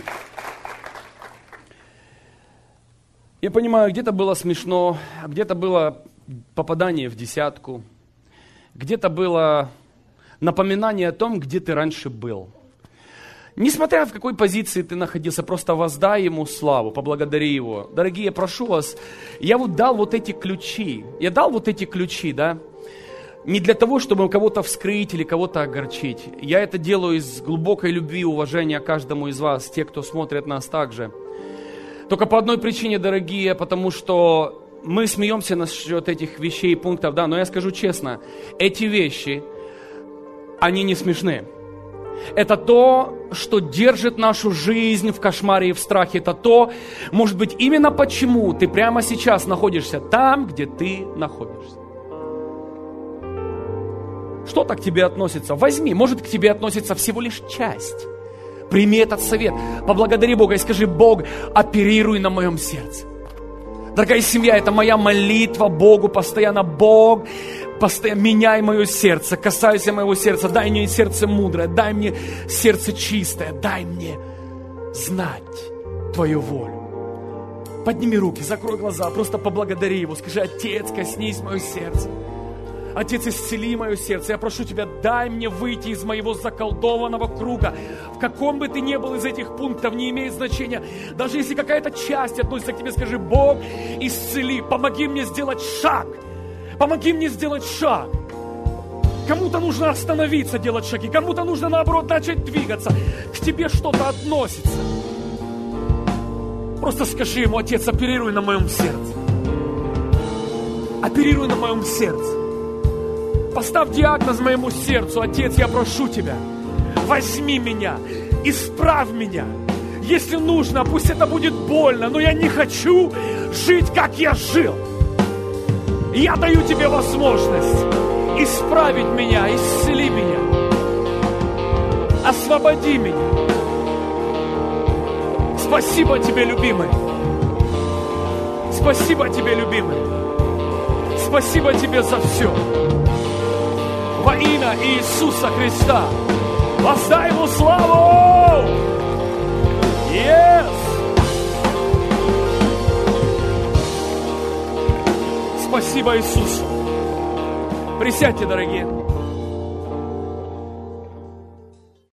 Я понимаю, где-то было смешно, где-то было попадание в десятку, где-то было напоминание о том, где ты раньше был. Несмотря в какой позиции ты находился, просто воздай Ему славу, поблагодари Его. Дорогие, прошу вас, я вот дал вот эти ключи. Я дал вот эти ключи, да, не для того, чтобы кого-то вскрыть или кого-то огорчить. Я это делаю из глубокой любви и уважения к каждому из вас, те, кто смотрит нас также. Только по одной причине, дорогие, потому что мы смеемся насчет этих вещей и пунктов, да, но я скажу честно, эти вещи, они не смешные. Это то, что держит нашу жизнь в кошмаре и в страхе. Это то, может быть, именно почему ты прямо сейчас находишься там, где ты находишься. Что-то к тебе относится. Возьми, может, к тебе относится всего лишь часть. Прими этот совет. Поблагодари Бога и скажи: Бог, оперируй на моем сердце. Дорогая семья, это моя молитва Богу постоянно. Бог, постоянно меняй мое сердце, касайся моего сердца, дай мне сердце мудрое, дай мне сердце чистое, дай мне знать Твою волю. Подними руки, закрой глаза, просто поблагодари Его, скажи: Отец, коснись мое сердце. Отец, исцели мое сердце. Я прошу Тебя, дай мне выйти из моего заколдованного круга. В каком бы ты ни был из этих пунктов, не имеет значения. Даже если какая-то часть относится к Тебе, скажи: Бог, исцели, помоги мне сделать шаг. Помоги мне сделать шаг. Кому-то нужно остановиться, делать шаги. Кому-то нужно, наоборот, начать двигаться. К Тебе что-то относится. Просто скажи Ему: Отец, оперируй на моем сердце. Оперируй на моем сердце. Поставь диагноз моему сердцу. Отец, я прошу Тебя, возьми меня, исправь меня. Если нужно, пусть это будет больно, но я не хочу жить, как я жил. Я даю Тебе возможность исправить меня, исцели меня, освободи меня. Спасибо тебе, любимый. Спасибо тебе, любимый. Спасибо тебе за все. Во имя Иисуса Христа. Воздай ему славу! Yes! Спасибо, Иисус. Присядьте, дорогие.